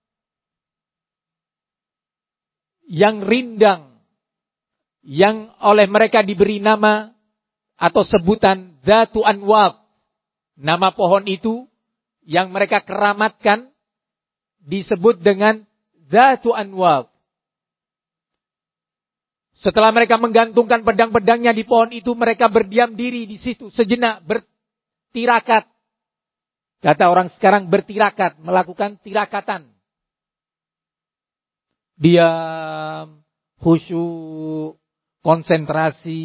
yang rindang, yang oleh mereka diberi nama atau sebutan Dzatu Anwab. Nama pohon itu yang mereka keramatkan disebut dengan Dzatu Anwab. Setelah mereka menggantungkan pedang-pedangnya di pohon itu, mereka berdiam diri di situ sejenak, bertirakat. Kata orang sekarang bertirakat, melakukan tirakatan. Diam, khusyuk, konsentrasi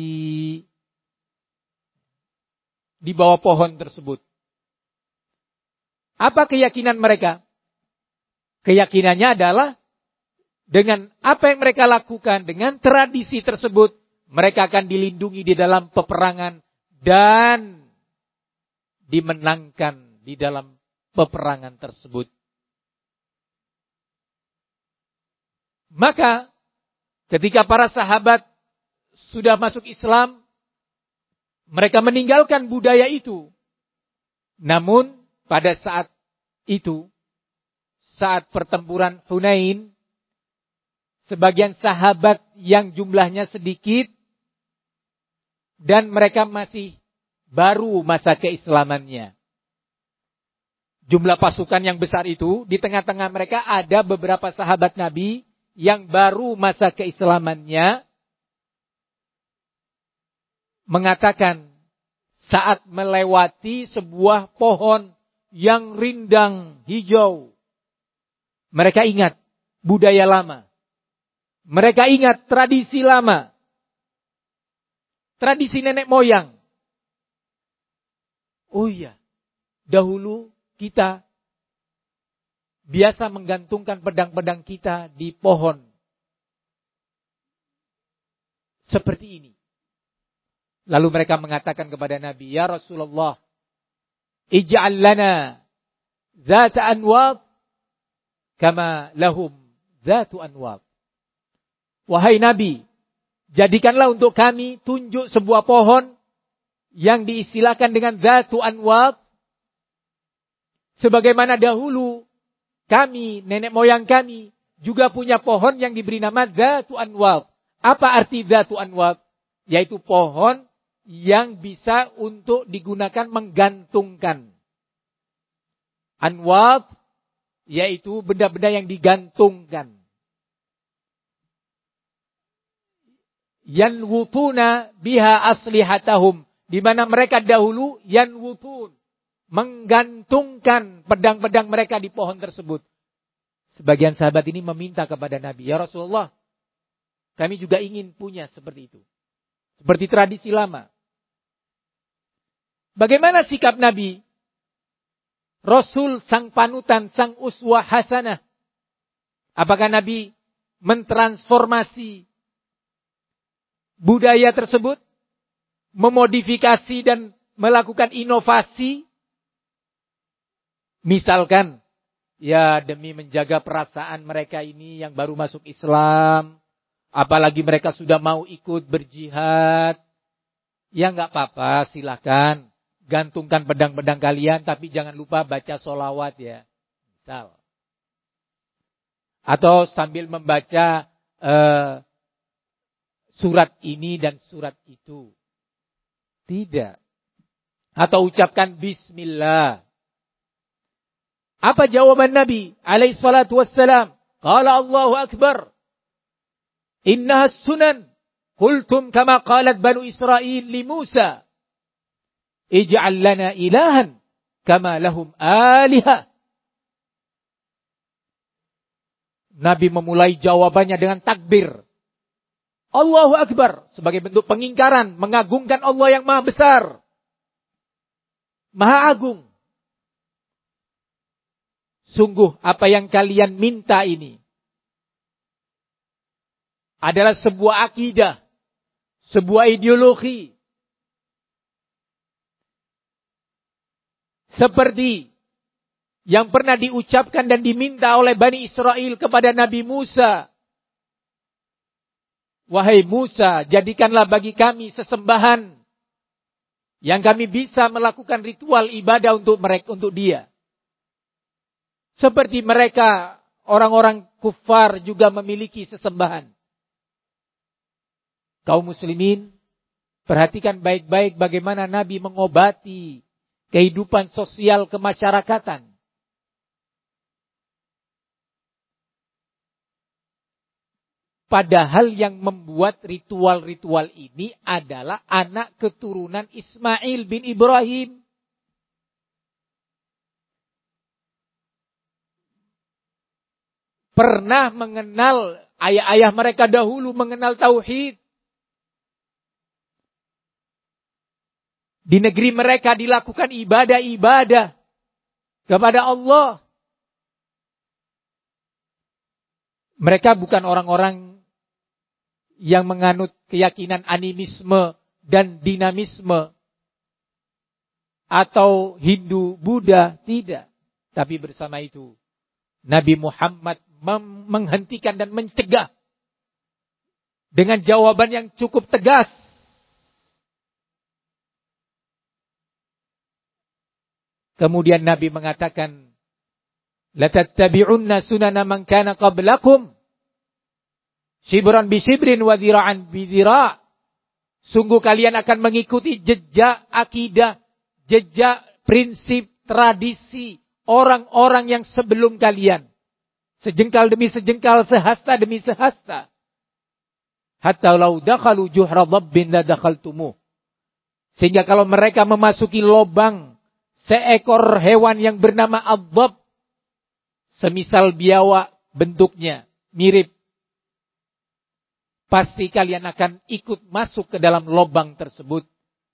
di bawah pohon tersebut. Apa keyakinan mereka? Keyakinannya adalah dengan apa yang mereka lakukan, dengan tradisi tersebut, mereka akan dilindungi di dalam peperangan dan dimenangkan di dalam peperangan tersebut. Maka ketika para sahabat sudah masuk Islam, mereka meninggalkan budaya itu. Namun pada saat itu, saat pertempuran Hunain, sebagian sahabat yang jumlahnya sedikit dan mereka masih baru masa keislamannya. Jumlah pasukan yang besar itu, di tengah-tengah mereka ada beberapa sahabat Nabi yang baru masa keislamannya, mengatakan saat melewati sebuah pohon yang rindang hijau, mereka ingat budaya lama. Mereka ingat tradisi lama. Tradisi nenek moyang. Oh iya, dahulu kita biasa menggantungkan pedang-pedang kita di pohon. Seperti ini. Lalu mereka mengatakan kepada Nabi, ya Rasulullah, ij'al lana dzata anwab kama lahum dzatu anwab. Wahai Nabi, jadikanlah untuk kami tunjuk sebuah pohon yang diistilahkan dengan Dzatu Anwab. Sebagaimana dahulu kami, nenek moyang kami, juga punya pohon yang diberi nama Dzatu Anwab. Apa arti Dzatu Anwab? Yaitu pohon yang bisa untuk digunakan menggantungkan. Anwab, yaitu benda-benda yang digantungkan. Yanwutuna biha aslihatahum, di mana mereka dahulu yanwutun, menggantungkan pedang-pedang mereka di pohon tersebut. Sebagian sahabat ini meminta kepada Nabi, ya Rasulullah, kami juga ingin punya seperti itu, seperti tradisi lama. Bagaimana sikap Nabi? Rasul sang panutan, sang uswah hasanah. Apakah Nabi mentransformasi budaya tersebut, memodifikasi dan melakukan inovasi? Misalkan, ya demi menjaga perasaan mereka ini yang baru masuk Islam, apalagi mereka sudah mau ikut berjihad, ya nggak apa-apa, silakan gantungkan pedang-pedang kalian, tapi jangan lupa baca sholawat ya, misal. Atau sambil membaca uh, surat ini dan surat itu. Tidak. Atau ucapkan bismillah. Apa jawaban Nabi alaihi salatu wassalam? Qala Allahu akbar. Innaha sunan. Qultum kama qalat Banu Israel li Musa. Ij'al lana ilahan kama lahum aliha. Nabi memulai jawabannya dengan takbir. Allahu Akbar, sebagai bentuk pengingkaran, mengagungkan Allah yang maha besar, maha agung. Sungguh apa yang kalian minta ini adalah sebuah akidah, sebuah ideologi. Seperti yang pernah diucapkan dan diminta oleh Bani Israel kepada Nabi Musa. wahai Musa, jadikanlah bagi kami sesembahan yang kami bisa melakukan ritual ibadah untuk mereka, untuk dia. Seperti mereka, orang-orang kufar juga memiliki sesembahan. Kaum muslimin, perhatikan baik-baik bagaimana Nabi mengobati kehidupan sosial kemasyarakatan. Padahal yang membuat ritual-ritual ini adalah anak keturunan Ismail bin Ibrahim. Pernah mengenal, ayah-ayah mereka dahulu mengenal tauhid. Di negeri mereka dilakukan ibadah-ibadah kepada Allah. Mereka bukan orang-orang yang menganut keyakinan animisme dan dinamisme atau Hindu, Buddha, tidak. Tapi bersama itu Nabi Muhammad mem- menghentikan dan mencegah dengan jawaban yang cukup tegas. Kemudian Nabi mengatakan, la tattabi'unna sunana man kana qablakum shibran bi shibrin wa dhira'an bi dhira'. Sungguh kalian akan mengikuti jejak akidah, jejak prinsip, tradisi orang-orang yang sebelum kalian. Sejengkal demi sejengkal, sehasta demi sehasta. Hatta law dakhalu juhra dhabbin la dakhaltumuh. Sehingga kalau mereka memasuki lubang seekor hewan yang bernama ad-dhab, semisal biawak bentuknya mirip, pasti kalian akan ikut masuk ke dalam lubang tersebut.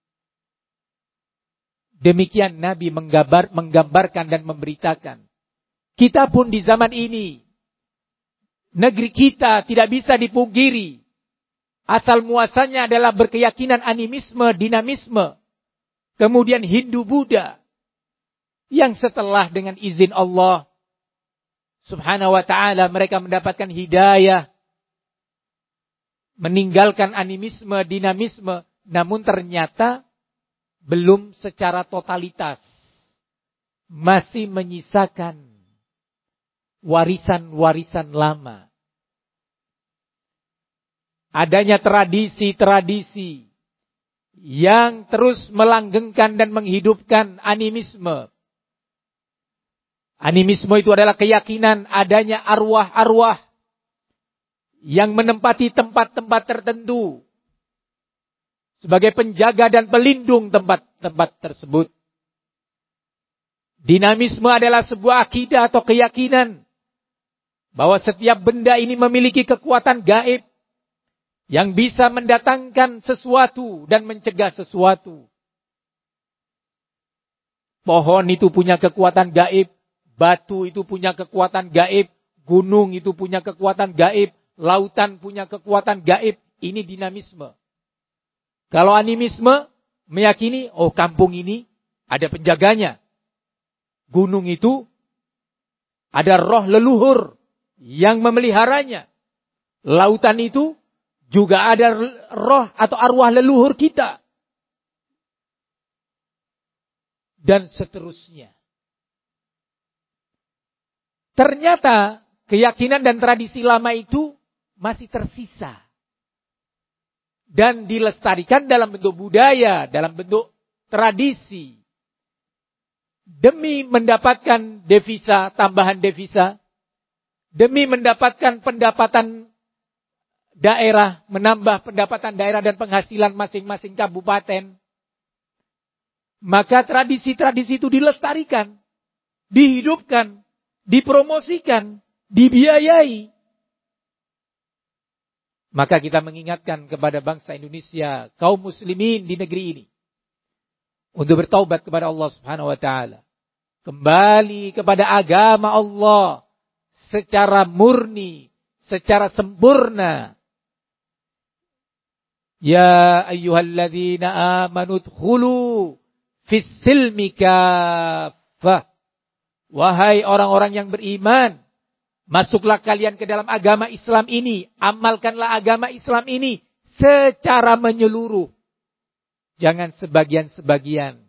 Demikian Nabi menggambar, menggambarkan dan memberitakan. Kita pun di zaman ini, negeri kita tidak bisa dipungkiri. Asal muasalnya adalah berkeyakinan animisme, dinamisme. Kemudian Hindu, Buddha. Yang setelah dengan izin Allah Subhanahu wa ta'ala mereka mendapatkan hidayah. Meninggalkan animisme, dinamisme, namun ternyata belum secara totalitas. Masih menyisakan warisan-warisan lama. Adanya tradisi-tradisi yang terus melanggengkan dan menghidupkan animisme. Animisme itu adalah keyakinan adanya arwah-arwah yang menempati tempat-tempat tertentu sebagai penjaga dan pelindung tempat-tempat tersebut. Dinamisme adalah sebuah akidah atau keyakinan bahwa setiap benda ini memiliki kekuatan gaib yang bisa mendatangkan sesuatu dan mencegah sesuatu. Pohon itu punya kekuatan gaib, batu itu punya kekuatan gaib, gunung itu punya kekuatan gaib, lautan punya kekuatan gaib. Ini dinamisme. Kalau animisme meyakini, oh kampung ini ada penjaganya. Gunung itu ada roh leluhur yang memeliharanya. Lautan itu juga ada roh atau arwah leluhur kita. Dan seterusnya. Ternyata keyakinan dan tradisi lama itu masih tersisa. Dan dilestarikan dalam bentuk budaya, dalam bentuk tradisi. Demi mendapatkan devisa, tambahan devisa. Demi mendapatkan pendapatan daerah, menambah pendapatan daerah dan penghasilan masing-masing kabupaten. Maka tradisi-tradisi itu dilestarikan, dihidupkan, dipromosikan, dibiayai. Maka kita mengingatkan kepada bangsa Indonesia, kaum muslimin di negeri ini, untuk bertaubat kepada Allah Subhanahu wa ta'ala. Kembali kepada agama Allah secara murni, secara sempurna. Ya ayyuhalladzina amanu dkhulu fis silmi kaffah. Wahai orang-orang yang beriman, Masuklah kalian ke dalam agama Islam ini. Amalkanlah agama Islam ini secara menyeluruh. Jangan sebagian-sebagian.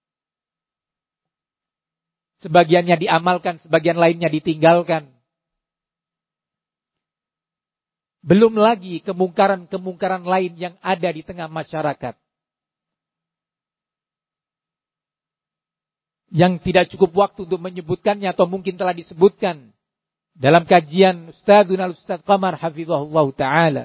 Sebagiannya diamalkan, sebagian lainnya ditinggalkan. Belum lagi kemungkaran-kemungkaran lain yang ada di tengah masyarakat. Yang tidak cukup waktu untuk menyebutkannya atau mungkin telah disebutkan dalam kajian Ustadzuna Ustadz Qamar hafizahullah ta'ala.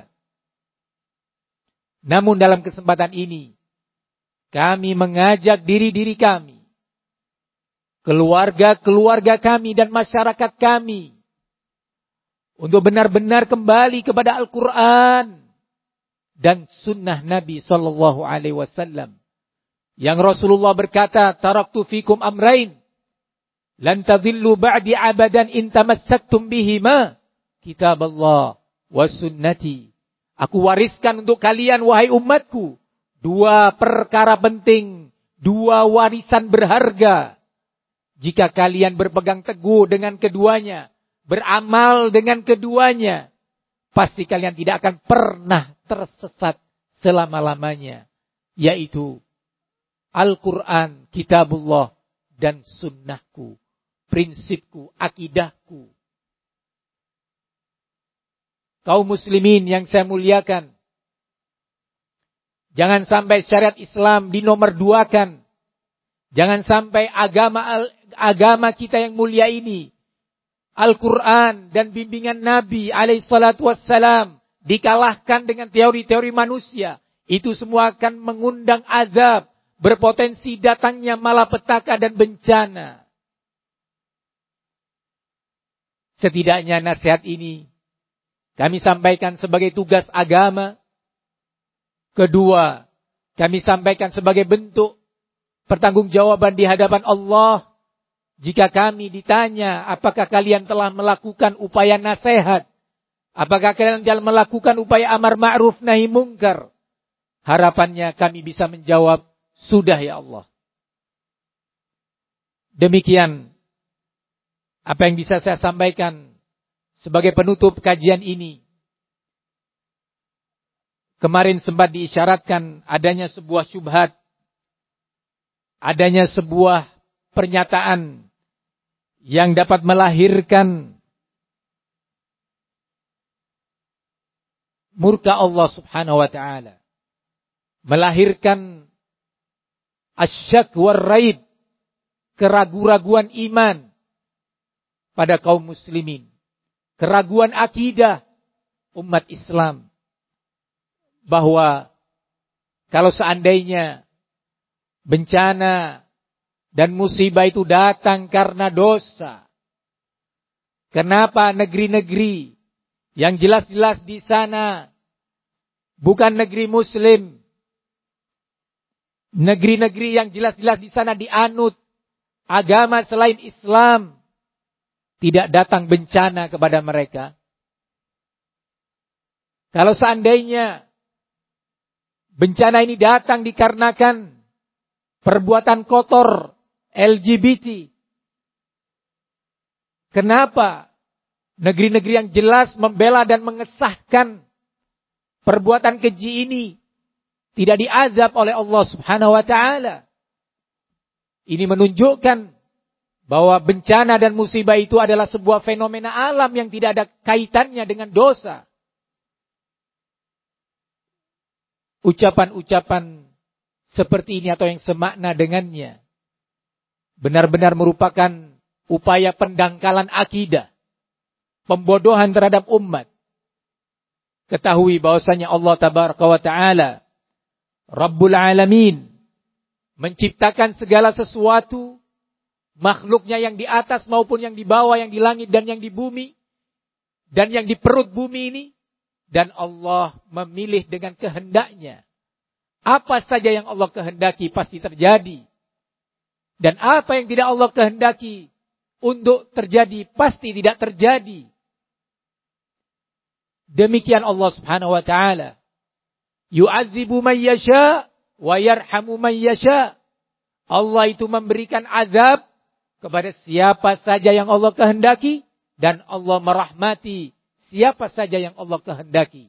Namun dalam kesempatan ini, kami mengajak diri-diri kami, keluarga-keluarga kami dan masyarakat kami, untuk benar-benar kembali kepada Al-Quran dan sunnah Nabi sallallahu alaihi wasallam. Yang Rasulullah berkata, taraktu fikum amrain, lan tadhillu ba'di abadan in tamassaktum bihima, kitab Allah wa sunnati. Aku wariskan untuk kalian, wahai umatku, dua perkara penting, dua warisan berharga. Jika kalian berpegang teguh dengan keduanya, beramal dengan keduanya, pasti kalian tidak akan pernah tersesat selama-lamanya. Yaitu Al-Quran, kitabullah, dan sunnahku, prinsipku, akidahku. Kaum muslimin yang saya muliakan, jangan sampai syariat Islam dinomorduakan. Jangan sampai agama agama kita yang mulia ini, Al-Quran dan bimbingan Nabi alaihi salatu wassalam, dikalahkan dengan teori-teori manusia. Itu semua akan mengundang azab, berpotensi datangnya malapetaka dan bencana. Setidaknya nasihat ini kami sampaikan sebagai tugas agama. Kedua, kami sampaikan sebagai bentuk pertanggungjawaban di hadapan Allah. Jika kami ditanya, apakah kalian telah melakukan upaya nasihat? Apakah kalian telah melakukan upaya amar ma'ruf nahi mungkar? Harapannya kami bisa menjawab, sudah ya Allah. Demikian apa yang bisa saya sampaikan sebagai penutup kajian ini. Kemarin sempat diisyaratkan adanya sebuah syubhat, adanya sebuah pernyataan yang dapat melahirkan murka Allah subhanahu wa ta'ala. Melahirkan asyak war raib, keraguan-raguan iman pada kaum muslimin. Keraguan akidah umat Islam. Bahwa kalau seandainya bencana dan musibah itu datang karena dosa, kenapa negeri-negeri yang jelas-jelas di sana bukan negeri muslim, negeri-negeri yang jelas-jelas di sana dianut agama selain Islam, tidak datang bencana kepada mereka? Kalau seandainya bencana ini datang dikarenakan perbuatan kotor L G B T, kenapa negeri-negeri yang jelas membela dan mengesahkan perbuatan keji ini tidak diazab oleh Allah subhanahu wa ta'ala? Ini menunjukkan bahwa bencana dan musibah itu adalah sebuah fenomena alam yang tidak ada kaitannya dengan dosa. Ucapan-ucapan seperti ini atau yang semakna dengannya benar-benar merupakan upaya pendangkalan akidah, pembodohan terhadap umat. Ketahui bahwasanya Allah tabaraka wa ta'ala Rabbul Alamin, menciptakan segala sesuatu, makhluknya yang di atas maupun yang di bawah, yang di langit dan yang di bumi, dan yang di perut bumi ini. Dan Allah memilih dengan kehendaknya. Apa saja yang Allah kehendaki pasti terjadi. Dan apa yang tidak Allah kehendaki untuk terjadi pasti tidak terjadi. Demikian Allah subhanahu wa ta'ala. Yu'adzibu man yasha wa yarhamu man yasha. Allah itu memberikan azab kepada siapa saja yang Allah kehendaki. dan Allah merahmati siapa saja yang Allah kehendaki.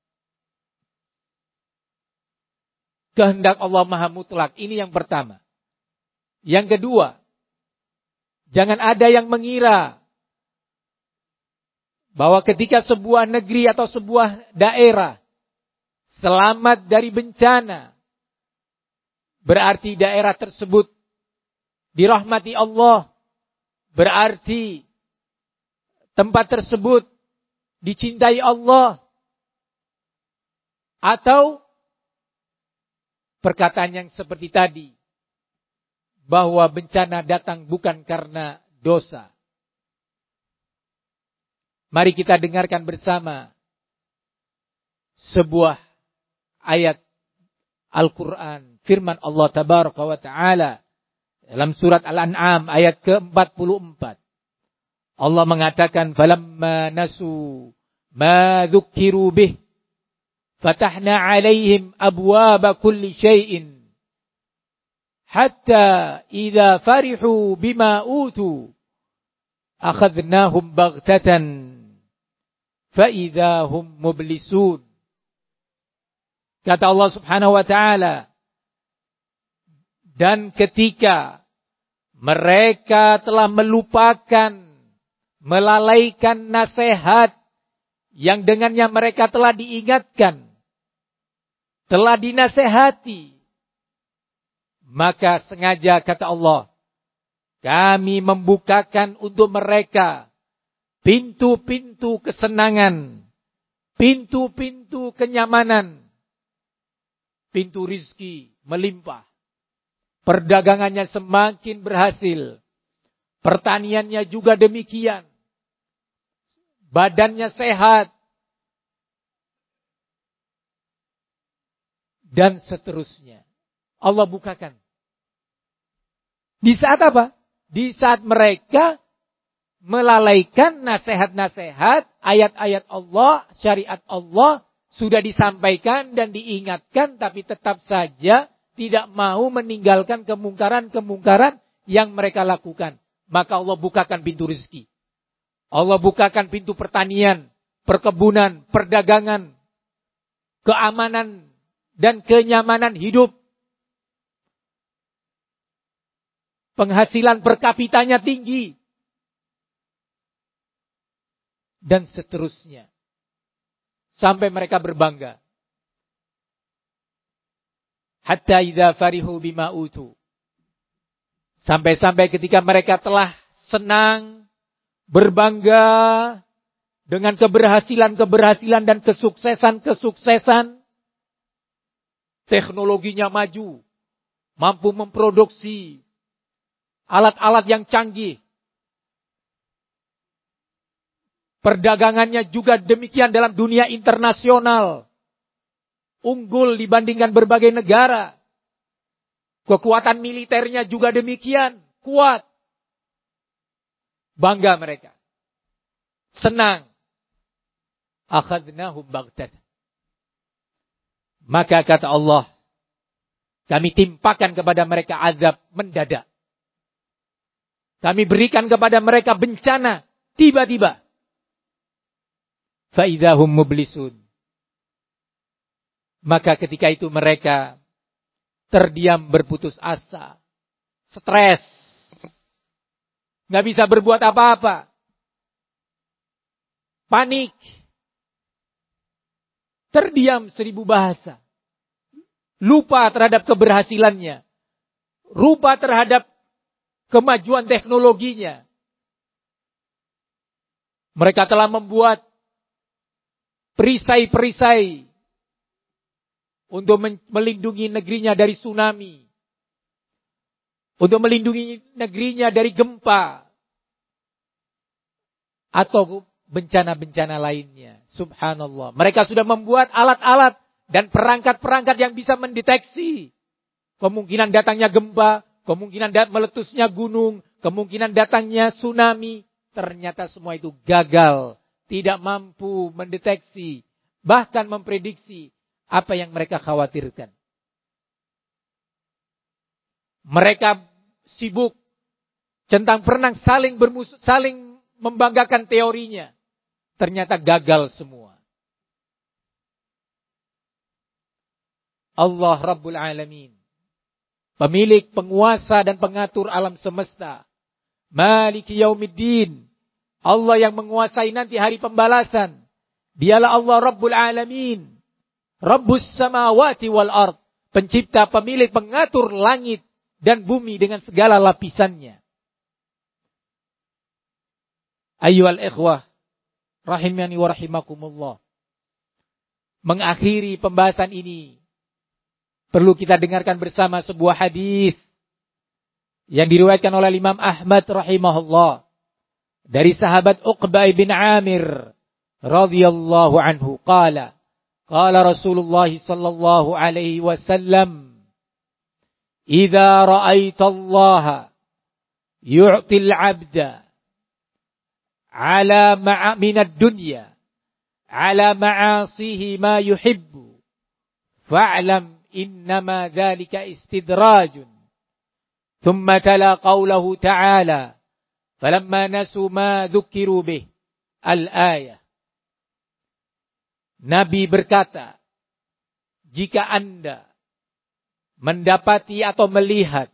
Kehendak Allah maha mutlak. Ini yang pertama. Yang kedua, jangan ada yang mengira bahwa ketika sebuah negeri atau sebuah daerah selamat dari bencana, berarti daerah tersebut dirahmati Allah, berarti tempat tersebut dicintai Allah. Atau perkataan yang seperti tadi, bahwa bencana datang bukan karena dosa. Mari kita dengarkan bersama sebuah ayat Al-Quran, firman Allah Tabaraka wa Ta'ala dalam surat Al-An'am ayat ke empat puluh empat. Allah mengatakan, "Falamma nasu ma dzukkiru bih fatahna 'alaihim abwaaba kulli syai'in hatta idza farihu bima utu akhadnahum baghtatan fa idza hum mublisun." Kata Allah Subhanahu wa taala, dan ketika mereka telah melupakan, melalaikan nasihat yang dengannya mereka telah diingatkan, telah dinasehati, maka sengaja kata Allah, kami membukakan untuk mereka pintu-pintu kesenangan, pintu-pintu kenyamanan, pintu rizki melimpah, perdagangannya semakin berhasil, pertaniannya juga demikian, badannya sehat, dan seterusnya. Allah bukakan. Di saat apa? Di saat mereka melalaikan nasihat-nasihat, ayat-ayat Allah, syariat Allah, sudah disampaikan dan diingatkan, tapi tetap saja tidak mau meninggalkan kemungkaran-kemungkaran yang mereka lakukan. Maka Allah bukakan pintu rezeki. Allah bukakan pintu pertanian, perkebunan, perdagangan, keamanan, dan kenyamanan hidup. Penghasilan per kapitanya tinggi. Dan seterusnya. Sampai mereka berbangga. Hatta idza farihu bima utu. Sampai-sampai ketika mereka telah senang, berbangga dengan keberhasilan-keberhasilan dan kesuksesan-kesuksesan. Teknologinya maju, mampu memproduksi alat-alat yang canggih. Perdagangannya juga demikian dalam dunia internasional. Unggul dibandingkan berbagai negara. Kekuatan militernya juga demikian kuat. Bangga mereka. Senang. Akhadnahum baghtatan. Maka kata Allah, kami timpakan kepada mereka azab mendadak. Kami berikan kepada mereka bencana tiba-tiba. Fa idzahum mublisun. Maka ketika itu mereka terdiam berputus asa, stres, nggak bisa berbuat apa-apa, panik, terdiam seribu bahasa, lupa terhadap keberhasilannya, lupa terhadap kemajuan teknologinya. Mereka telah membuat perisai-perisai untuk melindungi negerinya dari tsunami, untuk melindungi negerinya dari gempa, atau bencana-bencana lainnya. Subhanallah. Mereka sudah membuat alat-alat dan perangkat-perangkat yang bisa mendeteksi kemungkinan datangnya gempa, kemungkinan meletusnya gunung, kemungkinan datangnya tsunami. Ternyata semua itu gagal. Tidak mampu mendeteksi, bahkan memprediksi apa yang mereka khawatirkan. Mereka sibuk centang perenang saling bermusuh, saling membanggakan teorinya. Ternyata gagal semua. Allah Rabbul Alamin, pemilik, penguasa dan pengatur alam semesta. Maliki Yaumiddin, Allah yang menguasai nanti hari pembalasan. Dialah Allah Rabbul Alamin, Rabbus samawati wal ard, pencipta, pemilik, pengatur langit dan bumi dengan segala lapisannya. Ayyuhal ikhwah, rahimani wa rahimakumullah. Mengakhiri pembahasan ini, perlu kita dengarkan bersama sebuah hadis yang diriwayatkan oleh Imam Ahmad rahimahullah dari sahabat Uqbah bin Amir radhiyallahu anhu, qala qala Rasulullah sallallahu alaihi wasallam, idza ra'aita Allah yu'til 'abda 'ala ma'a minad dunya 'ala ma'asihi ma yuhibbu fa'lam innama dzalika istidrajun. Thumma tala qawlahu ta'ala falamma nasu ma dzukkiru bih, al-ayah. Nabi berkata, jika Anda mendapati atau melihat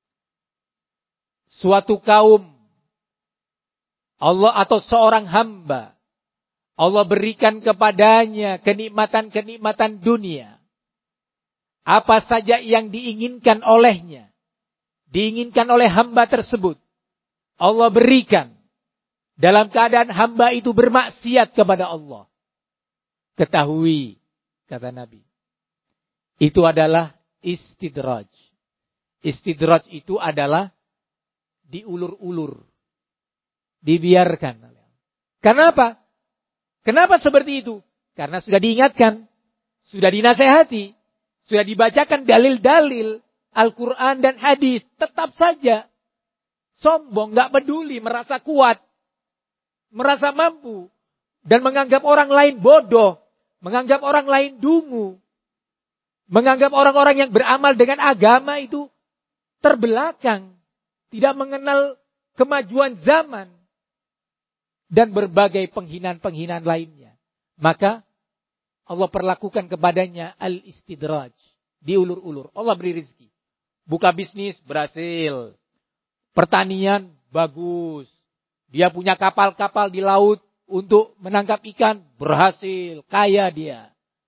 suatu kaum Allah atau seorang hamba, Allah berikan kepadanya kenikmatan-kenikmatan dunia, apa saja yang diinginkan olehnya, diinginkan oleh hamba tersebut, Allah berikan, dalam keadaan hamba itu bermaksiat kepada Allah. Ketahui, kata Nabi, itu adalah istidraj. Istidraj itu adalah diulur-ulur, dibiarkan. Kenapa? Kenapa seperti itu? Karena sudah diingatkan, sudah dinasehati, sudah dibacakan dalil-dalil Al-Quran dan hadis, tetap saja sombong, gak peduli, merasa kuat, merasa mampu, dan menganggap orang lain bodoh, menganggap orang lain dungu, menganggap orang-orang yang beramal dengan agama itu terbelakang, tidak mengenal kemajuan zaman, dan berbagai penghinaan-penghinaan lainnya. Maka Allah perlakukan kepadanya al-istidraj, diulur-ulur. Allah beri rezeki. Buka bisnis, berhasil. Pertanian, bagus. Dia punya kapal-kapal di laut untuk menangkap ikan, berhasil. Kaya dia.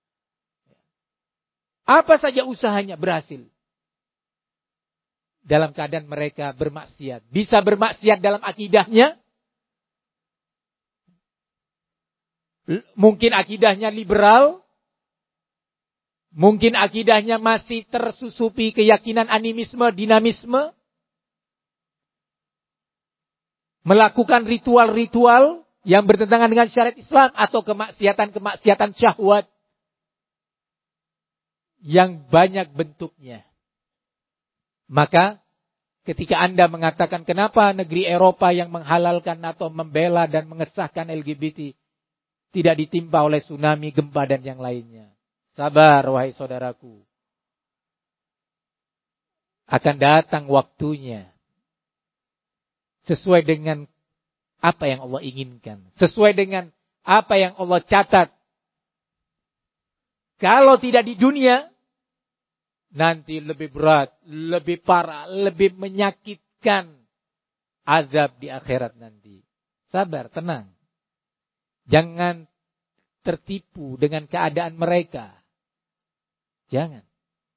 Apa saja usahanya, berhasil. Dalam keadaan mereka bermaksiat. Bisa bermaksiat dalam akidahnya. Mungkin akidahnya liberal. Mungkin akidahnya masih tersusupi keyakinan animisme, dinamisme. Melakukan ritual-ritual yang bertentangan dengan syariat Islam. Atau kemaksiatan-kemaksiatan syahwat. Yang banyak bentuknya. Maka ketika Anda mengatakan kenapa negeri Eropa yang menghalalkan atau membela dan mengesahkan L G B T tidak ditimpa oleh tsunami, gempa dan yang lainnya. Sabar wahai saudaraku. Akan datang waktunya. Sesuai dengan apa yang Allah inginkan. Sesuai dengan apa yang Allah catat. Kalau tidak di dunia, nanti lebih berat, lebih parah, lebih menyakitkan azab di akhirat nanti. Sabar, tenang. Jangan tertipu dengan keadaan mereka. Jangan.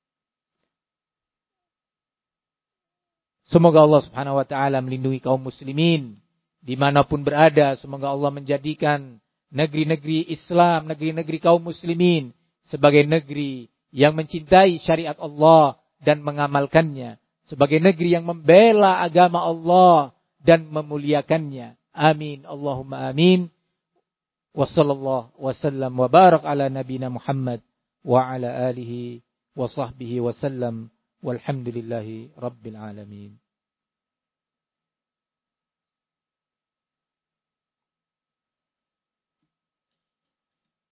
Semoga Allah subhanahu wa ta'ala melindungi kaum muslimin dimanapun berada. Semoga Allah menjadikan negeri-negeri Islam, negeri-negeri kaum muslimin sebagai negeri yang mencintai syariat Allah dan mengamalkannya. Sebagai negeri yang membela agama Allah dan memuliakannya. Amin. Allahumma amin. Wa sallallahu wa sallam wa barak ala nabina Muhammad wa ala alihi wa sahbihi wa sallam walhamdulillahi rabbil alamin.